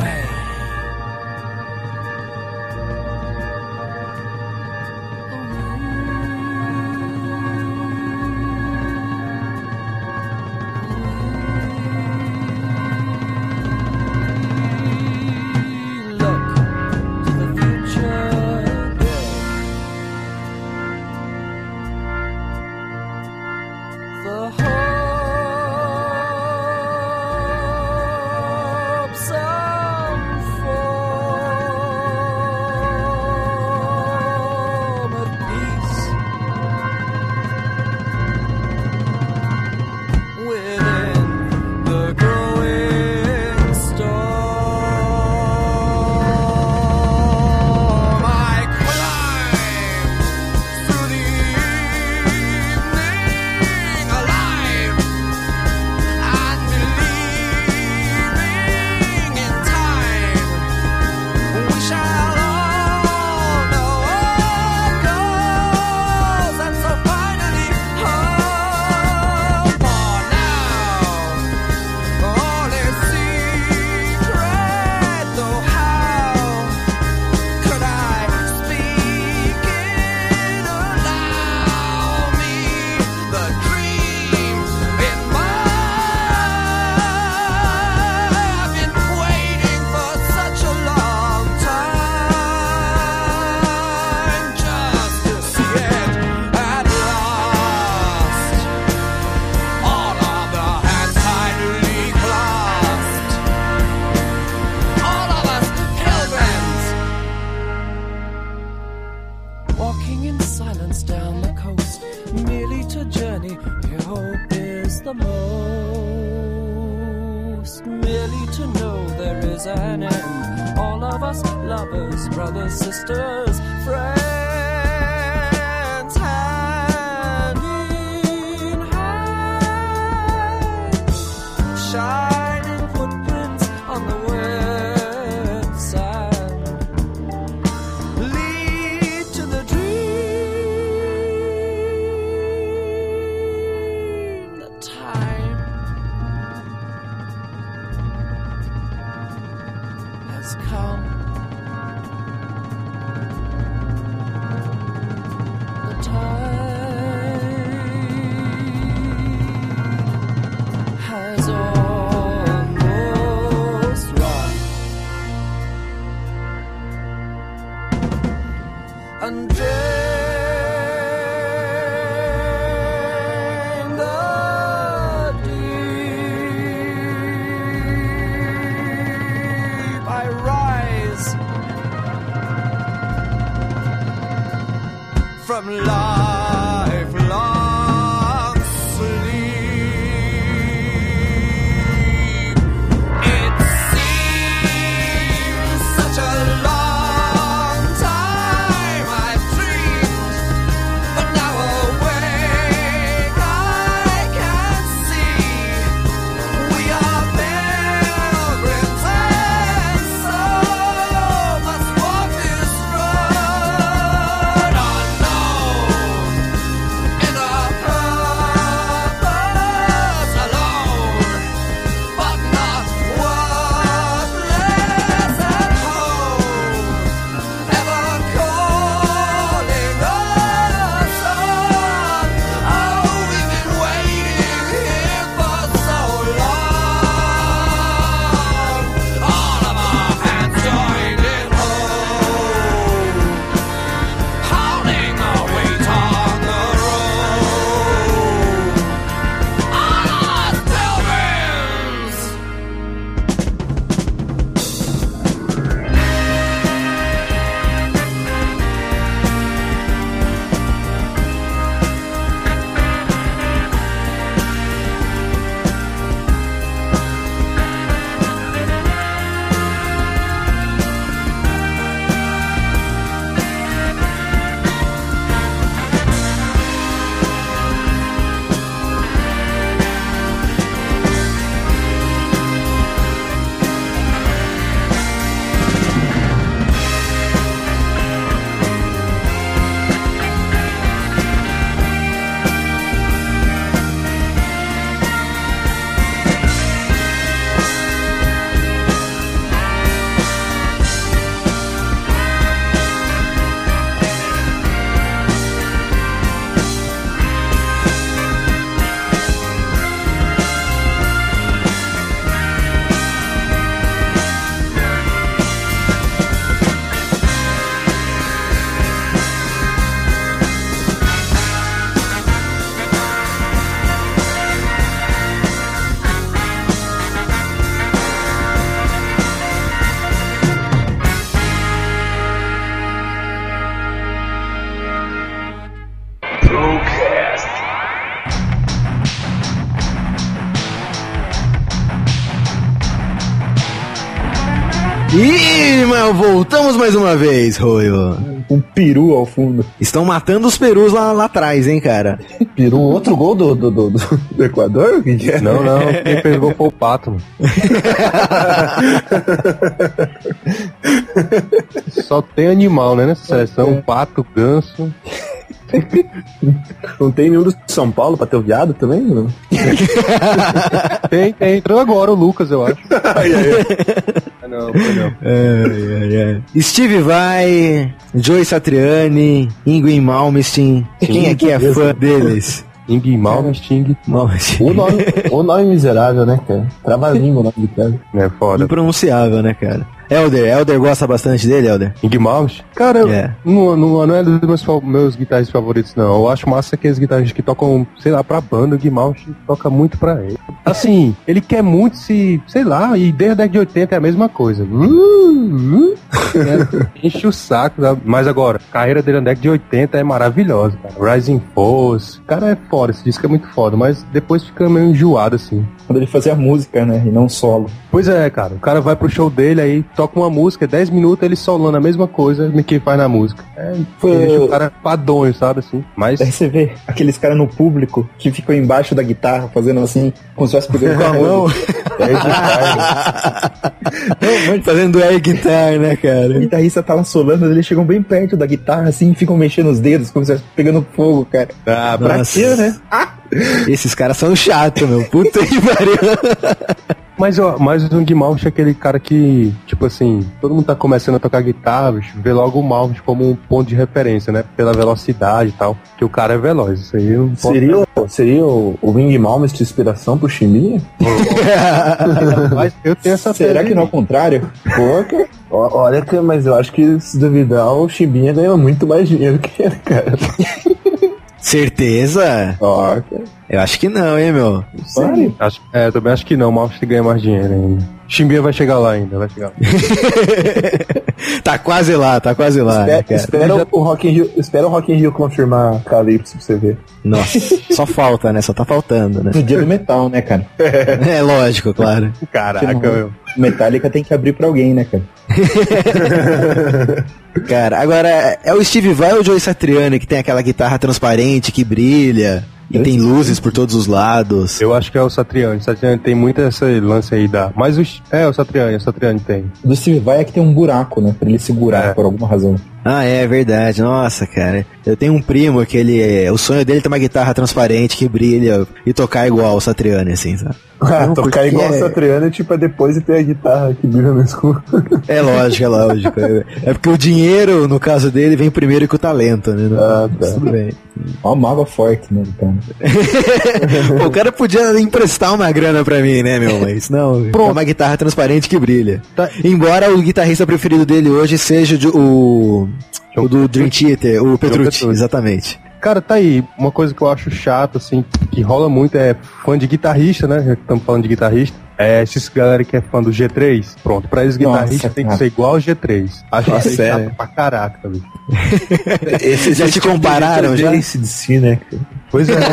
just merely to know there is an end. All of us lovers, brothers, sisters, friends, hand in hand. Shining footprints on the wet sand lead to the dream. The time has come. The tide has almost run. And drain the deep. I rise from lifelong sleep. It seems such a long time I've dreamed, but now awake I can see we are pilgrims and so must walk this road unknown in a purpose alone, but not worthless at home, ever calling us on. Oh, we've been waiting here for so long. All of our hands joined in hope, holding our weight on the road. All us pilgrims. Procast. Ih, mas voltamos mais uma vez, Royo. Um peru ao fundo. Estão matando os perus lá atrás, hein, cara? Peru, outro gol do Equador? O que é? Não, quem pegou foi o Pato, mano. Só tem animal, né, nessa seleção. Pato, ganso. Não tem nenhum do São Paulo pra ter o viado também? Não? Tem, entrou agora o Lucas, eu acho. Não, foi não. Steve Vai, Joey Satriani, Ingrid Malmsteen. Quem aqui é fã deles? Ing Malmsteen. O nome miserável, né, cara? Trava-língua o nome do cara. É foda. Impronunciável, né, cara? Elder gosta bastante dele, Elder? Ing Malmsteen? Cara, não é dos meus guitarristas favoritos, não. Eu acho massa aqueles guitarristas que tocam, sei lá, pra banda. O Ing Malmsteen toca muito pra ele. Assim, ele quer muito sei lá, e desde a década de 80 é a mesma coisa. Enche o saco, sabe? Mas agora, a carreira dele na década de 80 é maravilhosa, cara. Rising Force. O cara é foda, esse disco é muito foda, mas depois fica meio enjoado, assim. Quando ele fazia música, né? E não solo. Pois é, cara. O cara vai pro show dele, aí toca uma música, 10 minutos ele solando a mesma coisa que faz na música. Deixa o cara padonho, sabe, assim. Mas... Aí você vê aqueles caras no público que ficam embaixo da guitarra, fazendo assim, como se fosse pegando com a mão. Fazendo air guitar, né, cara? O guitarrista tá lá solando, eles chegam bem perto da guitarra, assim, e ficam mexendo os dedos, como se estivesse pegando fogo, cara. Ah, pra quê, né? Esses caras são chatos, meu. Puta que pariu. Mas o Ing Malmsteen é aquele cara que, tipo assim, todo mundo tá começando a tocar guitarra, bicho, vê logo o Malmsteen como um ponto de referência, né? Pela velocidade e tal, que o cara é veloz. Isso aí não pode... Seria o Ing Malmsteen de inspiração pro Chimbinha? Mas eu tenho essa Será que não é o contrário? Porque, olha, mas eu acho que se duvidar, o Chimbinha ganhou muito mais dinheiro que ele, cara. Certeza? Eu acho que não, hein, meu? Sério? Eu também acho que não, o Malmsteen ganha mais dinheiro ainda. Chimbinha vai chegar lá ainda, vai chegar lá. Tá quase lá. Espera o Rock in Rio confirmar Calypso pra você ver. Nossa, só falta, né? Só tá faltando, né? No dia do metal, né, cara? É lógico, claro. Caraca, meu. Metallica tem que abrir pra alguém, né, cara? Cara, agora, é o Steve Vai ou o Joe Satriani que tem aquela guitarra transparente que brilha e tem luzes por todos os lados? Eu acho que é o Satriani. O Satriani tem muito esse lance aí da... Mas o Satriani tem. Do Steve Vai é que tem um buraco, né? Pra ele segurar por alguma razão. Ah, é verdade. Nossa, cara. Eu tenho um primo que o sonho dele é ter uma guitarra transparente que brilha e tocar igual o Satriani, assim, sabe? Tocar igual o Satriani, tipo, é depois de ter a guitarra que brilha no escuro. É lógico. É porque o dinheiro, no caso dele, vem primeiro que o talento, né? Tá. Tudo bem. Ó, mágoa forte, né, cara? Pô, o cara podia emprestar uma grana pra mim, né, meu? Mas não, é uma guitarra transparente que brilha. Tá. Embora o guitarrista preferido dele hoje seja o do Dream Theater, o Petrucci, exatamente. Cara, tá aí, uma coisa que eu acho chato, assim, que rola muito é fã de guitarrista, né? Já que estamos falando de guitarrista. Esses galera que é fã do G3, pronto, pra eles guitarristas tem que ser igual ao G3. Acho isso chato pra caraca, bicho. Esses já te compararam, já? ACDC, né? Pois é.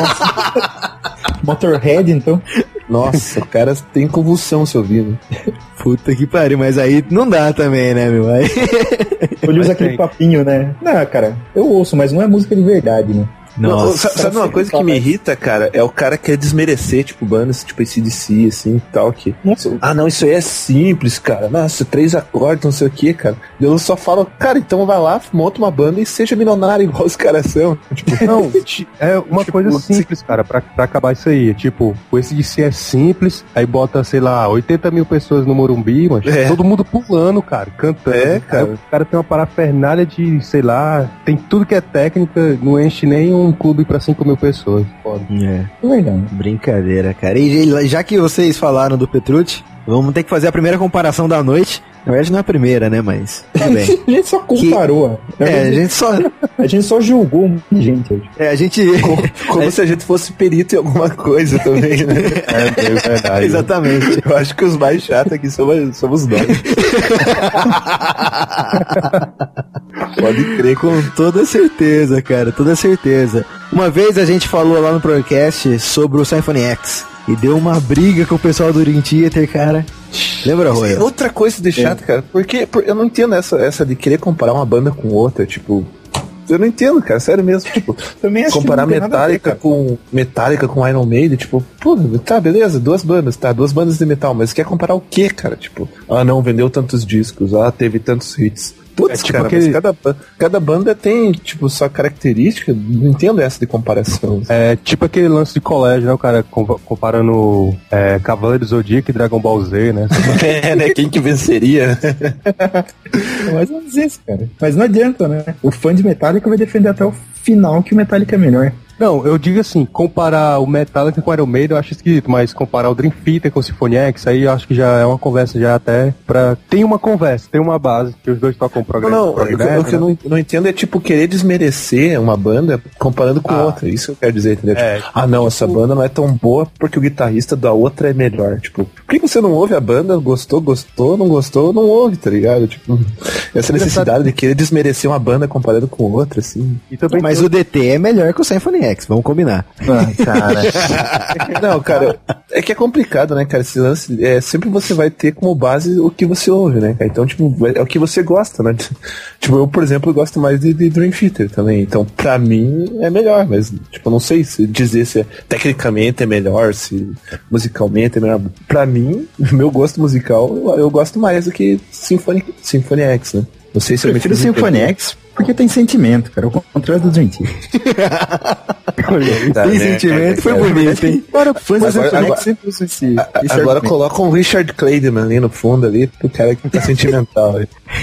Motorhead, então. Nossa, o cara tem convulsão se ouvindo. Puta que pariu, mas aí não dá também, né, meu? Aí... Ele usa aquele papinho, né? Não, cara, eu ouço, mas não é música de verdade, né? Nossa. Sabe uma coisa que me irrita, cara? É o cara que quer desmerecer, tipo, bandas, tipo AC/DC, assim, e tal, que... Nossa. Ah, não, isso aí é simples, cara. Nossa, 3 acordes, não sei o que, cara. Eu só falo, cara, então vai lá, monta uma banda e seja milionário igual os caras são. Tipo, não, é uma coisa simples, cara, pra acabar isso aí. Tipo, o AC/DC é simples, aí bota, sei lá, 80 mil pessoas no Morumbi, mas todo mundo pulando, cara, cantando. Cara. O cara tem uma parafernália de, sei lá, tem tudo que é técnica, não enche nem um clube pra 5 mil pessoas. Foda. Verdade. Brincadeira, cara. E já que vocês falaram do Petrucci, vamos ter que fazer a primeira comparação da noite. Na verdade não é a primeira, né, mas tudo bem. A gente só comparou. A gente só julgou um monte de gente hoje. A gente... Como se a gente fosse perito em alguma coisa também, né? É verdade. Exatamente. Eu acho que os mais chatos aqui somos nós. Pode crer. Com toda certeza, cara, toda certeza. Uma vez a gente falou lá no podcast sobre o Symphony X e deu uma briga com o pessoal do Dream Theater, cara. Lembra, Roy? Outra coisa de chato, cara, porque eu não entendo essa de querer comparar uma banda com outra, tipo... Eu não entendo, cara, sério mesmo, tipo, também acho comparar que Metallica com Iron Maiden, tipo, pô, tá, beleza, 2 bandas de metal, mas quer comparar o quê, cara? Tipo, não, vendeu tantos discos, teve tantos hits. Putz, tipo cara, aquele... mas cada banda tem, tipo, sua característica, não entendo essa de comparação. É tipo aquele lance de colégio, né, o cara comparando Cavaleiro do Zodíaco e Dragon Ball Z, né? Né, quem que venceria? Mais ou menos isso, cara. Mas não adianta, né? O fã de Metallica vai defender até o final que o Metallica é melhor. Não, eu digo assim, comparar o Metallica com o Iron Maiden eu acho esquisito, mas comparar o Dream Theater com o Symphony X, aí eu acho que já é uma conversa já até pra... Tem uma conversa, tem uma base, que os dois tocam programa. O que eu não entendo é, tipo, querer desmerecer uma banda comparando com outra. Isso que eu quero dizer, entendeu? Tipo, não, essa banda não é tão boa porque o guitarrista da outra é melhor. Tipo, por que você não ouve a banda? Gostou, não gostou, não ouve, tá ligado? Tipo, essa necessidade de querer desmerecer uma banda comparando com outra, assim. E também mas o DT é melhor que o Symphony X, vamos combinar. Cara. Não, cara, é que é complicado, né, cara? Esse lance, sempre você vai ter como base o que você ouve, né, cara? Então, tipo, é o que você gosta, né? Tipo, eu, por exemplo, gosto mais de Dream Theater também. Então, pra mim, é melhor, mas, tipo, eu não sei se dizer se tecnicamente é melhor, se musicalmente é melhor. Pra mim, meu gosto musical, eu gosto mais do que Symphony X, né? Não sei se eu prefiro Symphony X porque tem sentimento, cara. O contrário do Dream Theater. Tem sentimento, foi bonito, hein? Agora coloca um Richard Clayderman ali no fundo, ali, pro cara que tá sentimental.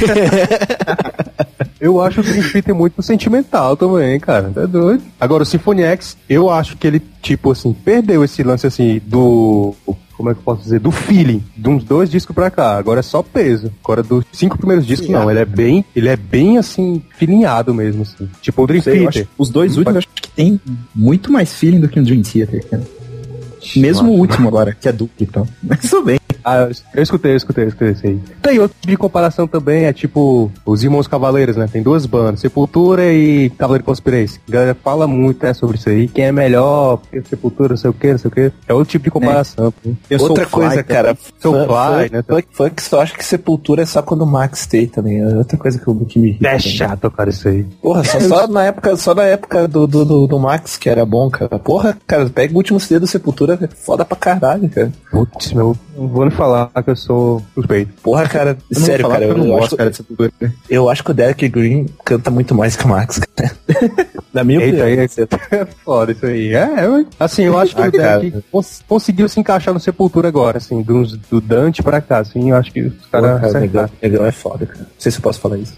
Eu acho o Dream Theater muito sentimental também, cara. Tá doido. Agora, o Symphony X, eu acho que ele, tipo assim, perdeu esse lance, assim, do... Como é que eu posso dizer? Do feeling. De uns 2 discos pra cá. Agora é só peso. Agora dos 5 primeiros discos, não. Ele é bem, assim, feelinhado mesmo, assim. Tipo o Dream Theater. Os 2 últimos, eu acho que tem muito mais feeling do que o Dream Theater, cara. Mesmo o último agora, que é duplo e tal. Mas tudo bem. Eu escutei isso aí. Tem outro tipo de comparação também, é tipo os Irmãos Cavaleiros, né? Tem 2 bandas, Sepultura e Cavaleiro Conspiracy. A galera fala muito sobre isso aí. Quem é melhor, Sepultura, não sei o que. É outro tipo de comparação. Outra coisa, cara. Né? Funk só acha que Sepultura é só quando o Max tem também. É outra coisa que me irrita. É chato, cara, isso aí. Porra, só na época do Max que era bom, cara. Porra, cara, pega o último CD do Sepultura, é foda pra caralho, cara. Putz, meu, não vou nem falar que eu sou suspeito. Porra, cara, sério, cara, eu acho que o Derek Green canta muito mais que o Max, cara. Na minha opinião. É foda isso aí. Assim, eu acho que o Derek conseguiu se encaixar no Sepultura agora, assim, do Dante pra cá, assim, eu acho que os caras... Negão é foda, cara. Não sei se eu posso falar isso.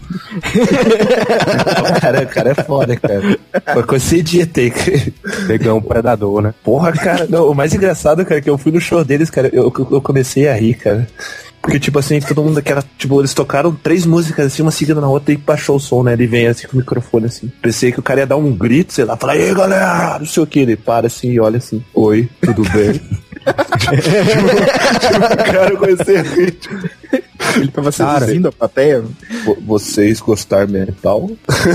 O cara é foda, cara. Uma coisa sem dieta, Negão predador, né? Porra, cara, não, o mais engraçado, cara, é que eu fui no show deles, cara, eu comecei a rir, cara. Porque, tipo assim, todo mundo daquela... Tipo, eles tocaram 3 músicas, assim, uma seguida na outra e baixou o som, né? Ele vem, assim, com o microfone, assim. Pensei que o cara ia dar um grito, sei lá, falar, ei, galera, não sei o que. Ele para, assim, e olha assim, oi, tudo bem? O cara comecei a rir, ele tava seduzindo a plateia. Vocês gostaram metal?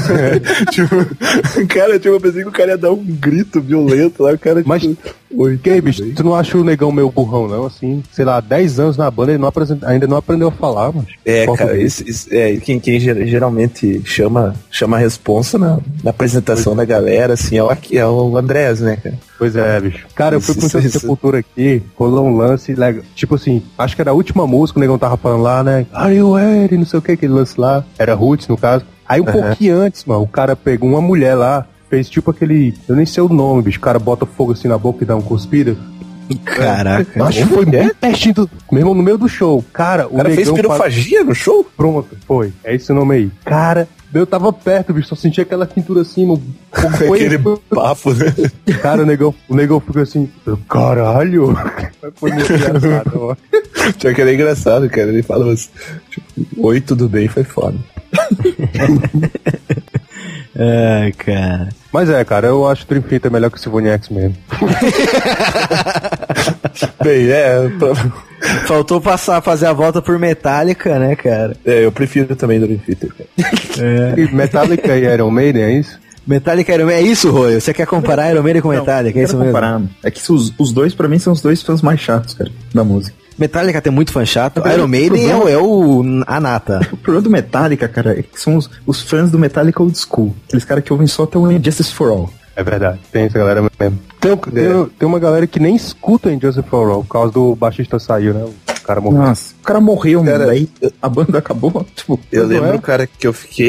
Cara, eu pensei que o cara ia dar um grito violento lá, o cara... Mas, oi, bicho, tu não acha o Negão meio burrão, não? Assim, sei lá, 10 anos na banda, ele ainda não aprendeu a falar, mas... Cara, quem geralmente chama a responsa na apresentação da galera, assim, é o Andrés, né, cara? Pois é, bicho. Cara, eu fui pro Sepultura aqui, rolou um lance legal. Tipo assim, acho que era a última música, o Negão tava falando lá, né? Are you ready? Não sei o que, aquele lance lá. Era Roots, no caso. Aí um pouquinho antes, mano, o cara pegou uma mulher lá, fez tipo aquele... Eu nem sei o nome, bicho. O cara bota fogo assim na boca e dá um cuspida. Caraca. Acho que foi muito pertinho do... Mesmo no meio do show. Cara, o cara fez pirofagia no show? Pronto, foi. É esse nome aí. Cara... Eu tava perto, bicho, só sentia aquela quintura assim, mano. Aquele papo, né? Cara, o negão fica assim, caralho. Foi muito engraçado, ó. Tinha que era engraçado, cara. Ele fala assim, tipo, oi, tudo bem, foi foda. Cara. Mas cara, eu acho o Dream Theater melhor que o Symphony X mesmo. Bem, faltou fazer a volta por Metallica, né, cara? Eu prefiro também do Dream Theater, cara. Metallica e Iron Maiden, é isso? Metallica e Iron Maiden, é isso, Roy? Você quer comparar Iron Maiden com Metallica? É isso mesmo? Comparar. É que os dois, pra mim, são os 2 fãs mais chatos, cara, da música. Metallica tem muito fã chato. Iron Maiden a nata. O problema do Metallica, cara, é que são os fãs do Metallica old school. Aqueles caras que ouvem só até o Injustice for All. É verdade, tem essa galera mesmo. Tem uma galera que nem escuta Injustice for All, por causa do baixista saiu, né? O cara morreu. Nossa, o cara morreu, cara, aí a banda acabou. Tipo, eu lembro, cara, que eu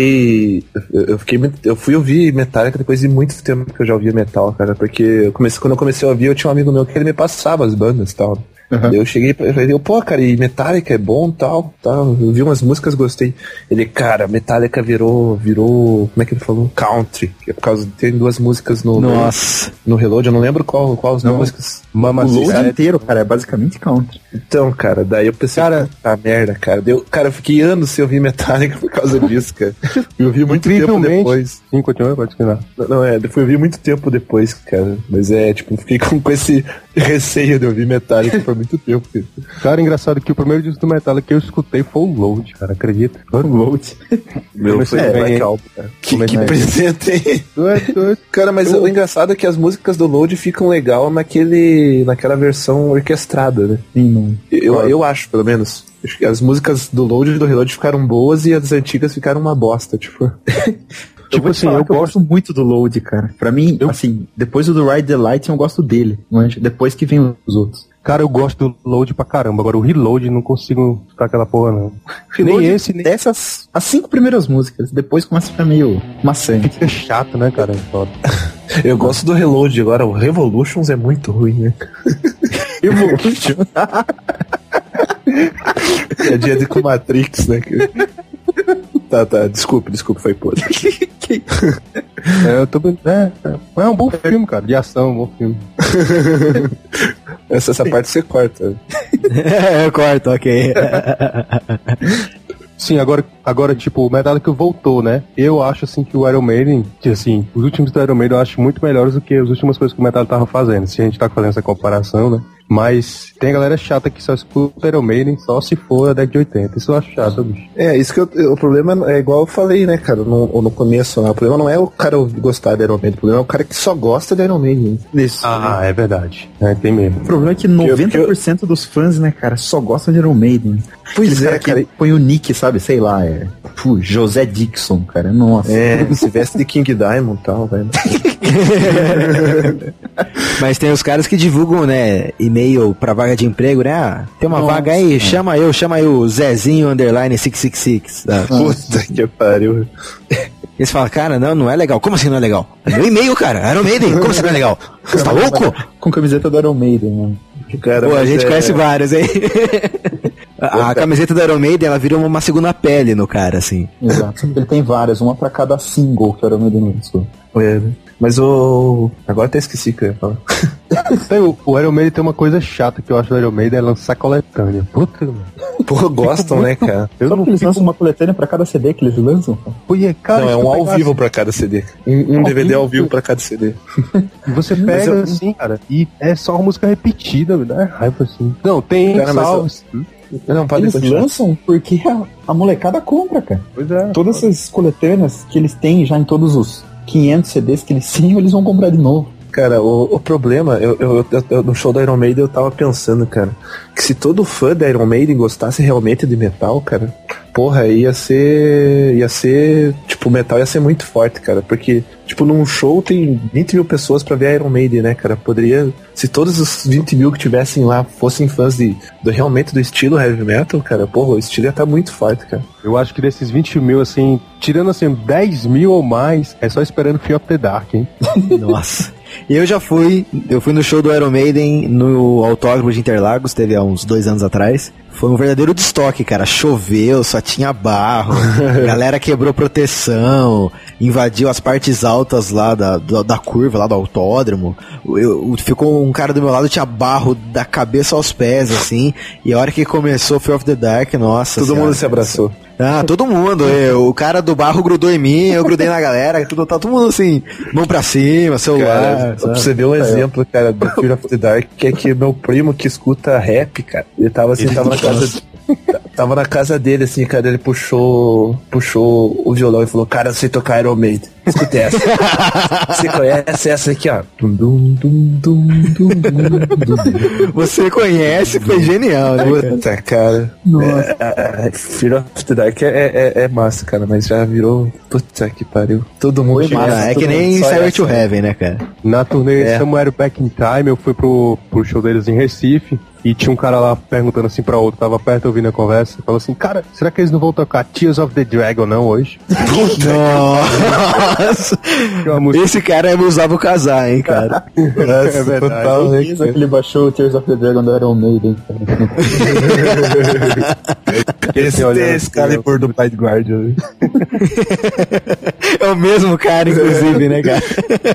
fui ouvir Metallica depois de muito tempo que eu já ouvia metal, cara, porque quando eu comecei a ouvir, eu tinha um amigo meu que ele me passava as bandas e tal. Daí eu cheguei e falei, pô, cara, e Metallica é bom, tal. Eu vi umas músicas, gostei. Ele, cara, Metallica virou, como é que ele falou? Country. Que é por causa, tem 2 músicas no Reload, eu não lembro qual as músicas. O Load inteiro, cara, é basicamente country. Então, cara, daí eu pensei, puta merda, cara. Cara, eu fiquei anos sem ouvir Metallica por causa disso, cara. Eu ouvi muito tempo depois. Sim, continua, pode continuar. Não, eu ouvi muito tempo depois, cara. Mas tipo, fiquei com esse receio de ouvir Metallica por muito tempo. Cara, engraçado que o primeiro disco do Metallica que eu escutei foi o Load, cara, acredita? O Load. Meu, foi Black Album, cara. Que presente, hein? Cara, mas o engraçado é que as músicas do Load ficam legal naquela versão orquestrada, né? Sim, eu acho, pelo menos. Acho que as músicas do Load e do Reload ficaram boas e as antigas ficaram uma bosta, tipo. Tipo assim, eu gosto muito do Load, cara. Pra mim, assim, depois do Ride the Light eu gosto dele. Depois que vem os outros. Cara, eu gosto do Load pra caramba. Agora o Reload não consigo escutar aquela porra, não. Nem esse, nem dessas, as 5 primeiras músicas. Depois começa a ficar meio maçante. Fica chato, né, cara? Eu gosto do Reload. Agora o Revolutions é muito ruim, né? Revolution? É dia de com Matrix, né? Tá, desculpe, foi podre. Eu tô é um bom filme, cara, de ação, um bom filme. Essa parte você corta. Eu corto, ok. Sim, agora tipo, o Metallica voltou, né? Eu acho, assim, que o Iron Maiden, que, assim, os últimos do Iron Maiden eu acho muito melhores do que as últimas coisas que o Metallica tava fazendo. Se a gente tá fazendo essa comparação, né? Mas tem a galera chata que só escuta Iron Maiden só se for a década de 80. Isso eu acho chato, bicho. Isso que o problema é igual eu falei, né, cara, no começo, né? O problema não é o cara gostar de Iron Maiden, o problema é o cara que só gosta de Iron Maiden. Isso. É verdade. Tem mesmo. O problema é que 90% dos fãs, né, cara, só gostam de Iron Maiden. Pois é, cara. Põe o nick, sabe, sei lá, José Dixon, cara, nossa. Se veste de King Diamond e tal, velho. Mas tem os caras que divulgam, né, e-mail pra vaga de emprego, né? Tem uma vaga aí, chama aí o Zezinho _ 666. Puta que pariu. Eles falam, cara, não é legal. Como assim não é legal? É meu e-mail, cara. Iron Maiden, como assim não é legal? Você tá louco? Com camiseta do Iron Maiden, mano. Cara, pô, a gente conhece vários, hein? A camiseta do Iron Maiden, ela vira uma segunda pele no cara, assim. Exato. Ele tem várias, uma pra cada single que o Iron Maiden lançou. Mas agora até esqueci o que eu ia falar. O Iron Maiden tem uma coisa chata que eu acho do Iron Maiden, é lançar coletânea. Puta, mano. Porra, gostam, né, cara? Só que eles lançam uma coletânea pra cada CD que eles lançam? Cara, não, é um ao vivo pra cada CD. Um DVD ao vivo pra cada CD. Você pega assim, cara, e é só uma música repetida, me dá raiva assim. Não, tem salves. Eles lançam porque a molecada compra, cara. Pois é. Todas essas coletâneas que eles têm já em todos os 500 CDs que eles tinham, eles vão comprar de novo. Cara, o problema, eu no show da Iron Maiden eu tava pensando, cara, que se todo fã da Iron Maiden gostasse realmente de metal, cara, porra, ia ser, tipo, o metal ia ser muito forte, cara, porque, tipo, num show tem 20 mil pessoas pra ver a Iron Maiden, né, cara, poderia, se todos os 20 mil que tivessem lá fossem fãs realmente do estilo heavy metal, cara, porra, o estilo ia estar muito forte, cara. Eu acho que desses 20 mil, assim, tirando, assim, 10 mil ou mais, é só esperando Fear of the Dark, hein? Nossa. Eu fui no show do Iron Maiden no Autódromo de Interlagos, teve há uns 2 anos atrás. Foi um verdadeiro destoque, cara. Choveu, só tinha barro, a galera quebrou proteção, invadiu as partes altas lá da curva, lá do autódromo. Ficou um cara do meu lado, tinha barro da cabeça aos pés, assim, e a hora que começou Fear of the Dark, nossa todo mundo se abraçou. Todo mundo. O cara do barro grudou em mim, eu grudei na galera, todo mundo assim, mão pra cima, celular. Cara, pra você ver um exemplo, cara, do Fear of the Dark, que é que meu primo que escuta rap, cara, ele tava assim, tava na casa dele, assim, cara, ele puxou o violão e falou, cara, eu sei tocar Iron Maiden. Escuta essa. Você conhece essa aqui, ó? Você conhece, foi genial, né? Puta, cara. Fear of the Dark é massa, cara, mas já virou. Puta que pariu. Todo mundo é que nem Stairway to Heaven, né, cara? Na turnê Somewhere Back in Time, eu fui pro show deles em Recife. e tinha um cara lá perguntando assim pra outro, tava perto ouvindo a conversa, falou assim, cara, será que eles não vão tocar Tears of the Dragon não hoje? Nossa! Esse cara é usava o casar, hein, cara. É verdade. Total, né? Que ele baixou o Tears of the Dragon do Iron Maiden. Esse Calibur do Pai de Guardian. É o mesmo cara, inclusive, né, cara?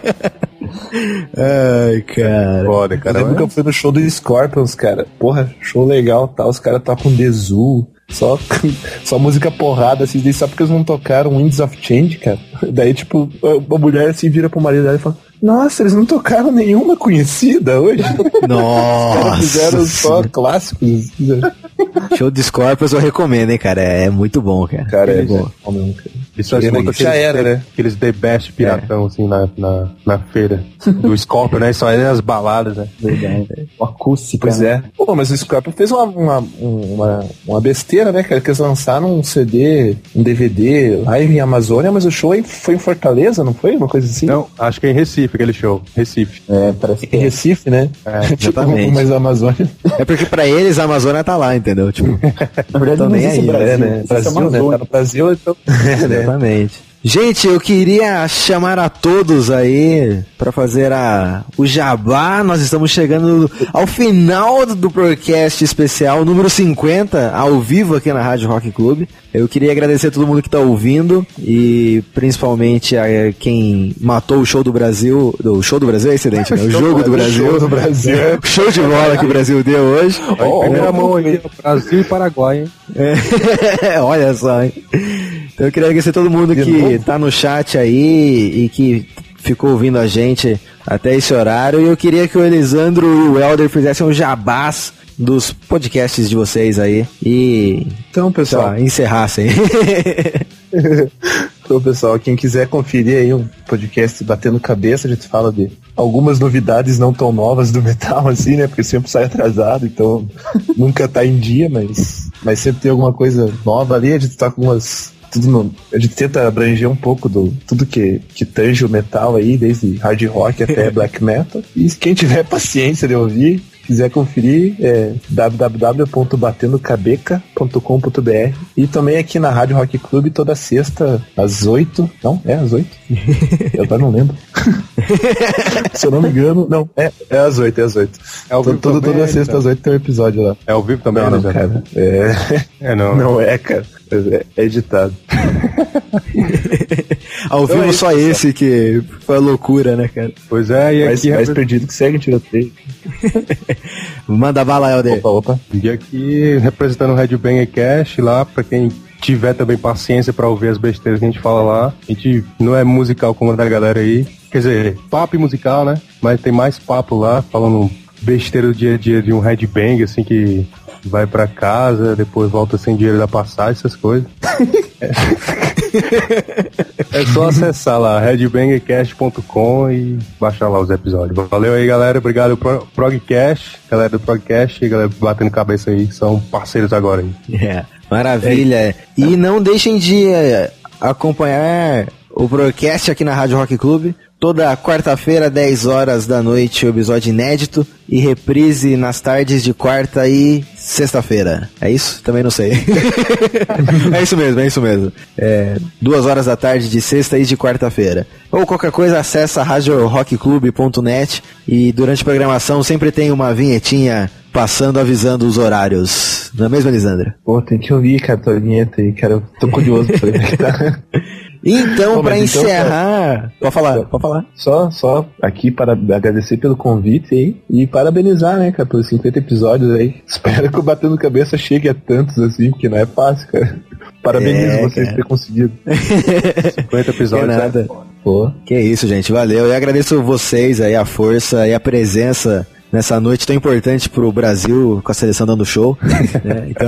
Ai, cara. Foda, cara. Eu lembro que eu fui no show do Scorpions, cara. Porra, show legal, tá? Os caras tocam The Zoo. Só música porrada, assim, só porque eles não tocaram Winds of Change, cara. Daí, tipo, a mulher assim vira pro marido dela e fala: nossa, eles não tocaram nenhuma conhecida hoje. Nossa. Fizeram só clássicos. Show de Scorpions eu recomendo, hein, cara. É muito bom, cara. Cara, é bom. Isso assim, já era, né? Aqueles The Best piratão, assim, na feira do Scorpion, né? Só é as baladas, né? Verdade. Uma acústica. Pois é. Pô, mas o Scorpion fez uma besteira, né, cara? Que eles lançaram um CD, um DVD live em Amazônia, mas o show foi em Fortaleza, não foi? Uma coisa assim? Não, acho que é em Recife, aquele show. Recife. É, parece que em Recife, né? É, exatamente. Mas a Amazônia... É porque pra eles a Amazônia tá lá, entendeu? Tipo, na verdade, não existe Brasil, né? Brasil, né? Tá no Brasil, então... Exatamente. Gente, eu queria chamar a todos aí para fazer o jabá. Nós estamos chegando ao final do podcast especial número 50, ao vivo aqui na Rádio Rock Club. Eu queria agradecer a todo mundo que está ouvindo e principalmente a quem matou o show do Brasil. O show do Brasil é excelente, né? O jogo do Brasil. Show do Brasil. O show de bola que o Brasil deu hoje. Primeira mão aí, Brasil e Paraguai, hein? Olha só, hein? Então eu queria agradecer a todo mundo que tá no chat aí e que ficou ouvindo a gente até esse horário. E eu queria que o Elisandro e o Helder fizessem um jabás dos podcasts de vocês aí e então, pessoal, encerrassem. Então, pessoal, quem quiser conferir aí um podcast Batendo Cabeça, a gente fala de algumas novidades não tão novas do metal, assim, né? Porque sempre sai atrasado, então nunca tá em dia, mas sempre tem alguma coisa nova ali. A gente tá com umas... a gente tenta abranger um pouco do tudo que tange o metal aí, desde hard rock até black metal. E quem tiver paciência de ouvir, quiser conferir, é www.batendocabeca.com.br. E também aqui na Rádio Rock Club toda sexta às 8. Não, é às 8? Eu agora não lembro. Se eu não me engano, não, é às 8, é às 8. É ao vivo toda sexta às 8 tem um episódio lá. É ao vivo também, não, cara. Não. Não é, cara. É editado. Ao vivo então só esse que foi a loucura, né, cara? Pois é, e aqui... Mais perdido que segue, tiroteio. Manda bala, Helder. Opa. E aqui representando o Red Banger Cash lá, pra quem tiver também paciência pra ouvir as besteiras que a gente fala lá. A gente não é musical como a da galera aí. Quer dizer, papo musical, né? Mas tem mais papo lá, falando besteira do dia a dia de um Red Bang, assim, que vai pra casa, depois volta sem dinheiro da passagem, essas coisas. É só acessar lá, redbangercast.com e baixar lá os episódios. Valeu aí, galera. Obrigado Progcast, galera do Progcast e galera batendo cabeça aí, que são parceiros agora aí. Maravilha. E não deixem de acompanhar o Progcast aqui na Rádio Rock Club. Toda quarta-feira, 10 horas da noite, o episódio inédito e reprise nas tardes de quarta e sexta-feira. É isso? Também não sei. É isso mesmo. 2 horas da tarde de sexta e de quarta-feira. Ou qualquer coisa, acessa radiorockclub.net e durante a programação sempre tem uma vinhetinha passando, avisando os horários. Não é mesmo, Elisandra? Pô, tem que ouvir, cara, tua vinheta aí, cara. Eu tô curioso pra ver como é que tá. Então, para encerrar... Pode falar. Só aqui para agradecer pelo convite aí e parabenizar, né, cara, pelos 50 episódios aí. Espero que o Batendo Cabeça chegue a tantos assim, porque não é fácil, cara. Parabenizo vocês por ter conseguido. 50 episódios. Que nada. Pô, que isso, gente. Valeu. Eu agradeço vocês aí, a força e a presença nessa noite tão importante pro Brasil, com a seleção dando show, né? Então...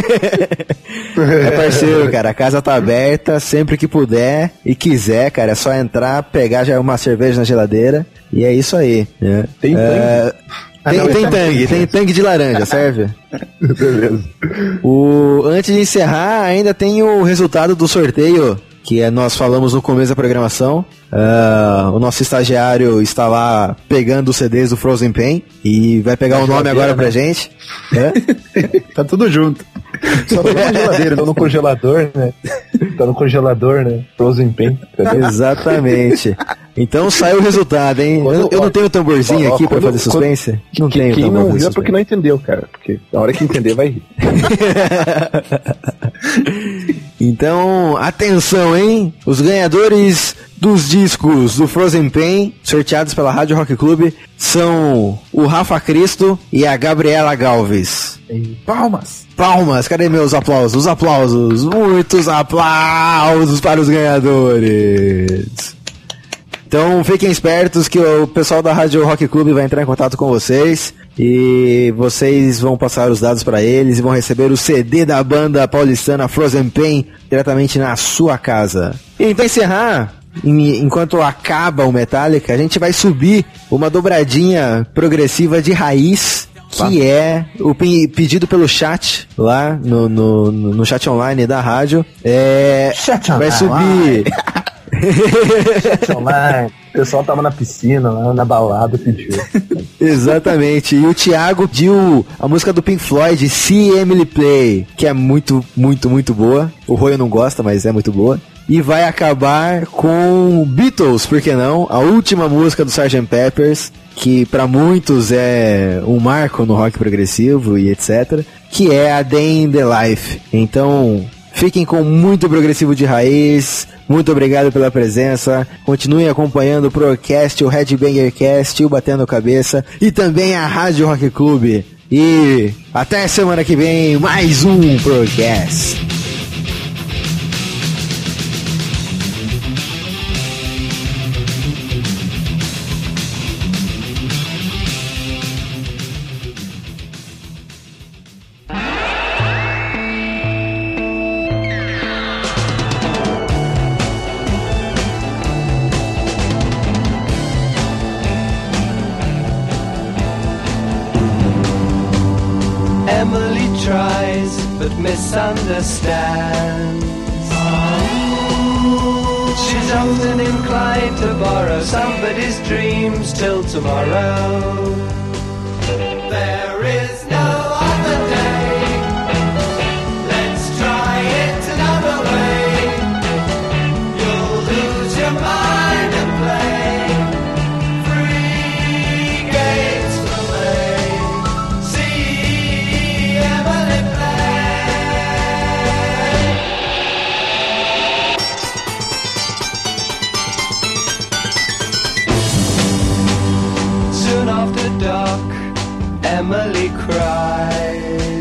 é parceiro, cara, a casa tá aberta, sempre que puder e quiser, cara, é só entrar, pegar já uma cerveja na geladeira e é isso aí, né? Tem tangue. Tem tangue de laranja, serve? Beleza. Antes de encerrar, ainda tem o resultado do sorteio que nós falamos no começo da programação. O nosso estagiário está lá pegando os CDs do Frozen Pain e vai pegar o nome agora pra gente. Tá tudo junto. Só tá na geladeira, tá no congelador, né? Tá no congelador, né? Frozen Pain. Exatamente. Então saiu o resultado, hein? Eu não tenho tamborzinho aqui pra fazer suspense? Não tenho Quem tambor não pra viu fazer é porque não entendeu, cara. Porque na hora que entender vai rir. Então, atenção, hein? Os ganhadores dos discos do Frozen Pain, sorteados pela Rádio Rock Club, são o Rafa Cristo e a Gabriela Galves. Palmas! Palmas, cadê meus aplausos? Os aplausos, muitos aplausos para os ganhadores. Então fiquem espertos que o pessoal da Rádio Rock Club vai entrar em contato com vocês e vocês vão passar os dados para eles e vão receber o CD da banda paulistana Frozen Pain diretamente na sua casa. E para encerrar, enquanto acaba o Metallica, a gente vai subir uma dobradinha progressiva de raiz, que é o pedido pelo chat lá no chat online da rádio. Vai subir. O pessoal tava na piscina, lá na balada, pediu. Exatamente. E o Thiago pediu a música do Pink Floyd, See Emily Play, que é muito, muito, muito boa. O Roy não gosta, mas é muito boa. E vai acabar com Beatles, por que não? A última música do Sgt. Peppers, que pra muitos é um marco no rock progressivo e etc. Que é a Day in the Life. Então, fiquem com muito progressivo de raiz. Muito obrigado pela presença. Continuem acompanhando o Procast, o Headbangercast, o Batendo Cabeça e também a Rádio Rock Club. E até semana que vem, mais um Procast. Emily tries but misunderstands. She's often inclined to borrow somebody's dreams till tomorrow. There is no other day. Let's try it another way. You'll lose your mind and play free games for me. See Emily play. Soon after dark, Emily cries,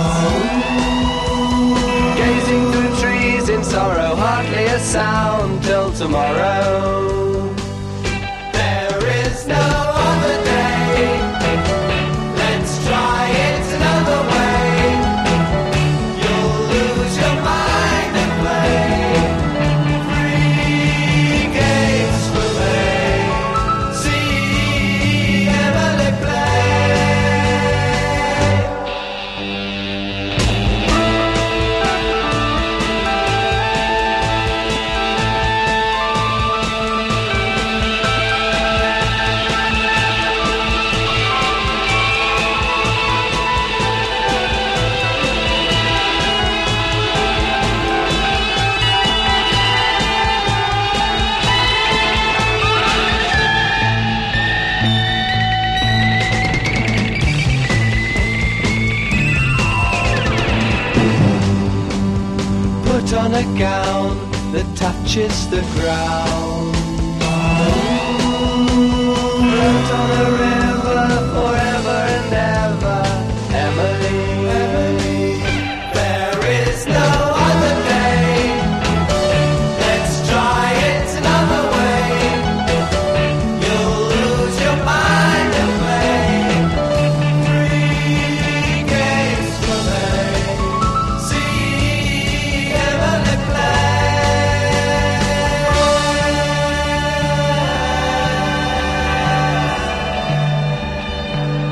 gazing through trees in sorrow, hardly a sound till tomorrow. There is no other day. Let's try it another way. You'll lose your mind and play free games for me. See Emily play. Put on a gown that touches the ground. Float on a river forever and ever. Emily, Emily, there is no other day. Let's try it another way. You'll lose your mind and play free games for me. See Emily play.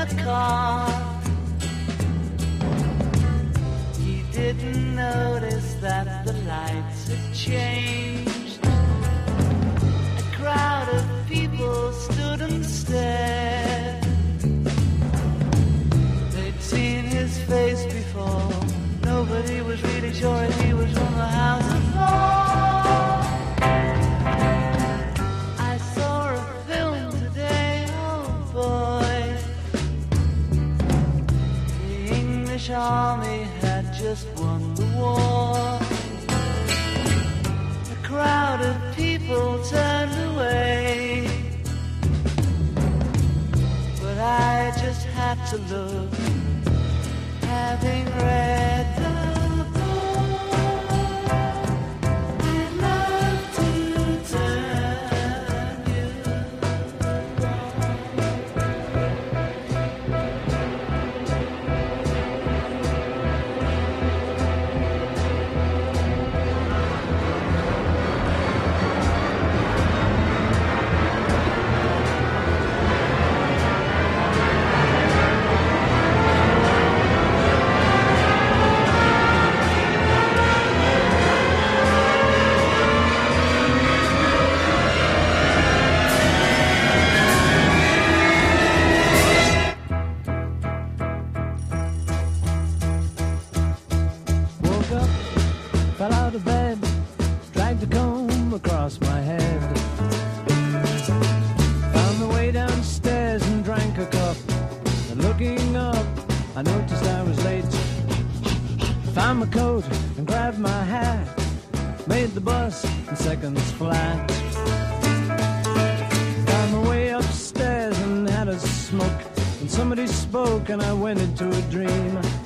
a car. He didn't notice that the lights had changed. A crowd of people stood and stared. They'd seen his face before. Nobody was really sure if he was from the House of Lords. I saw a film today, oh boy. The English army had just won the war. A crowd of people turned away, but I just had to look, having read the across my head. Found the way downstairs and drank a cup. And looking up, I noticed I was late. Found my coat and grabbed my hat. Made the bus in seconds flat. Found my way upstairs and had a smoke. And somebody spoke and I went into a dream.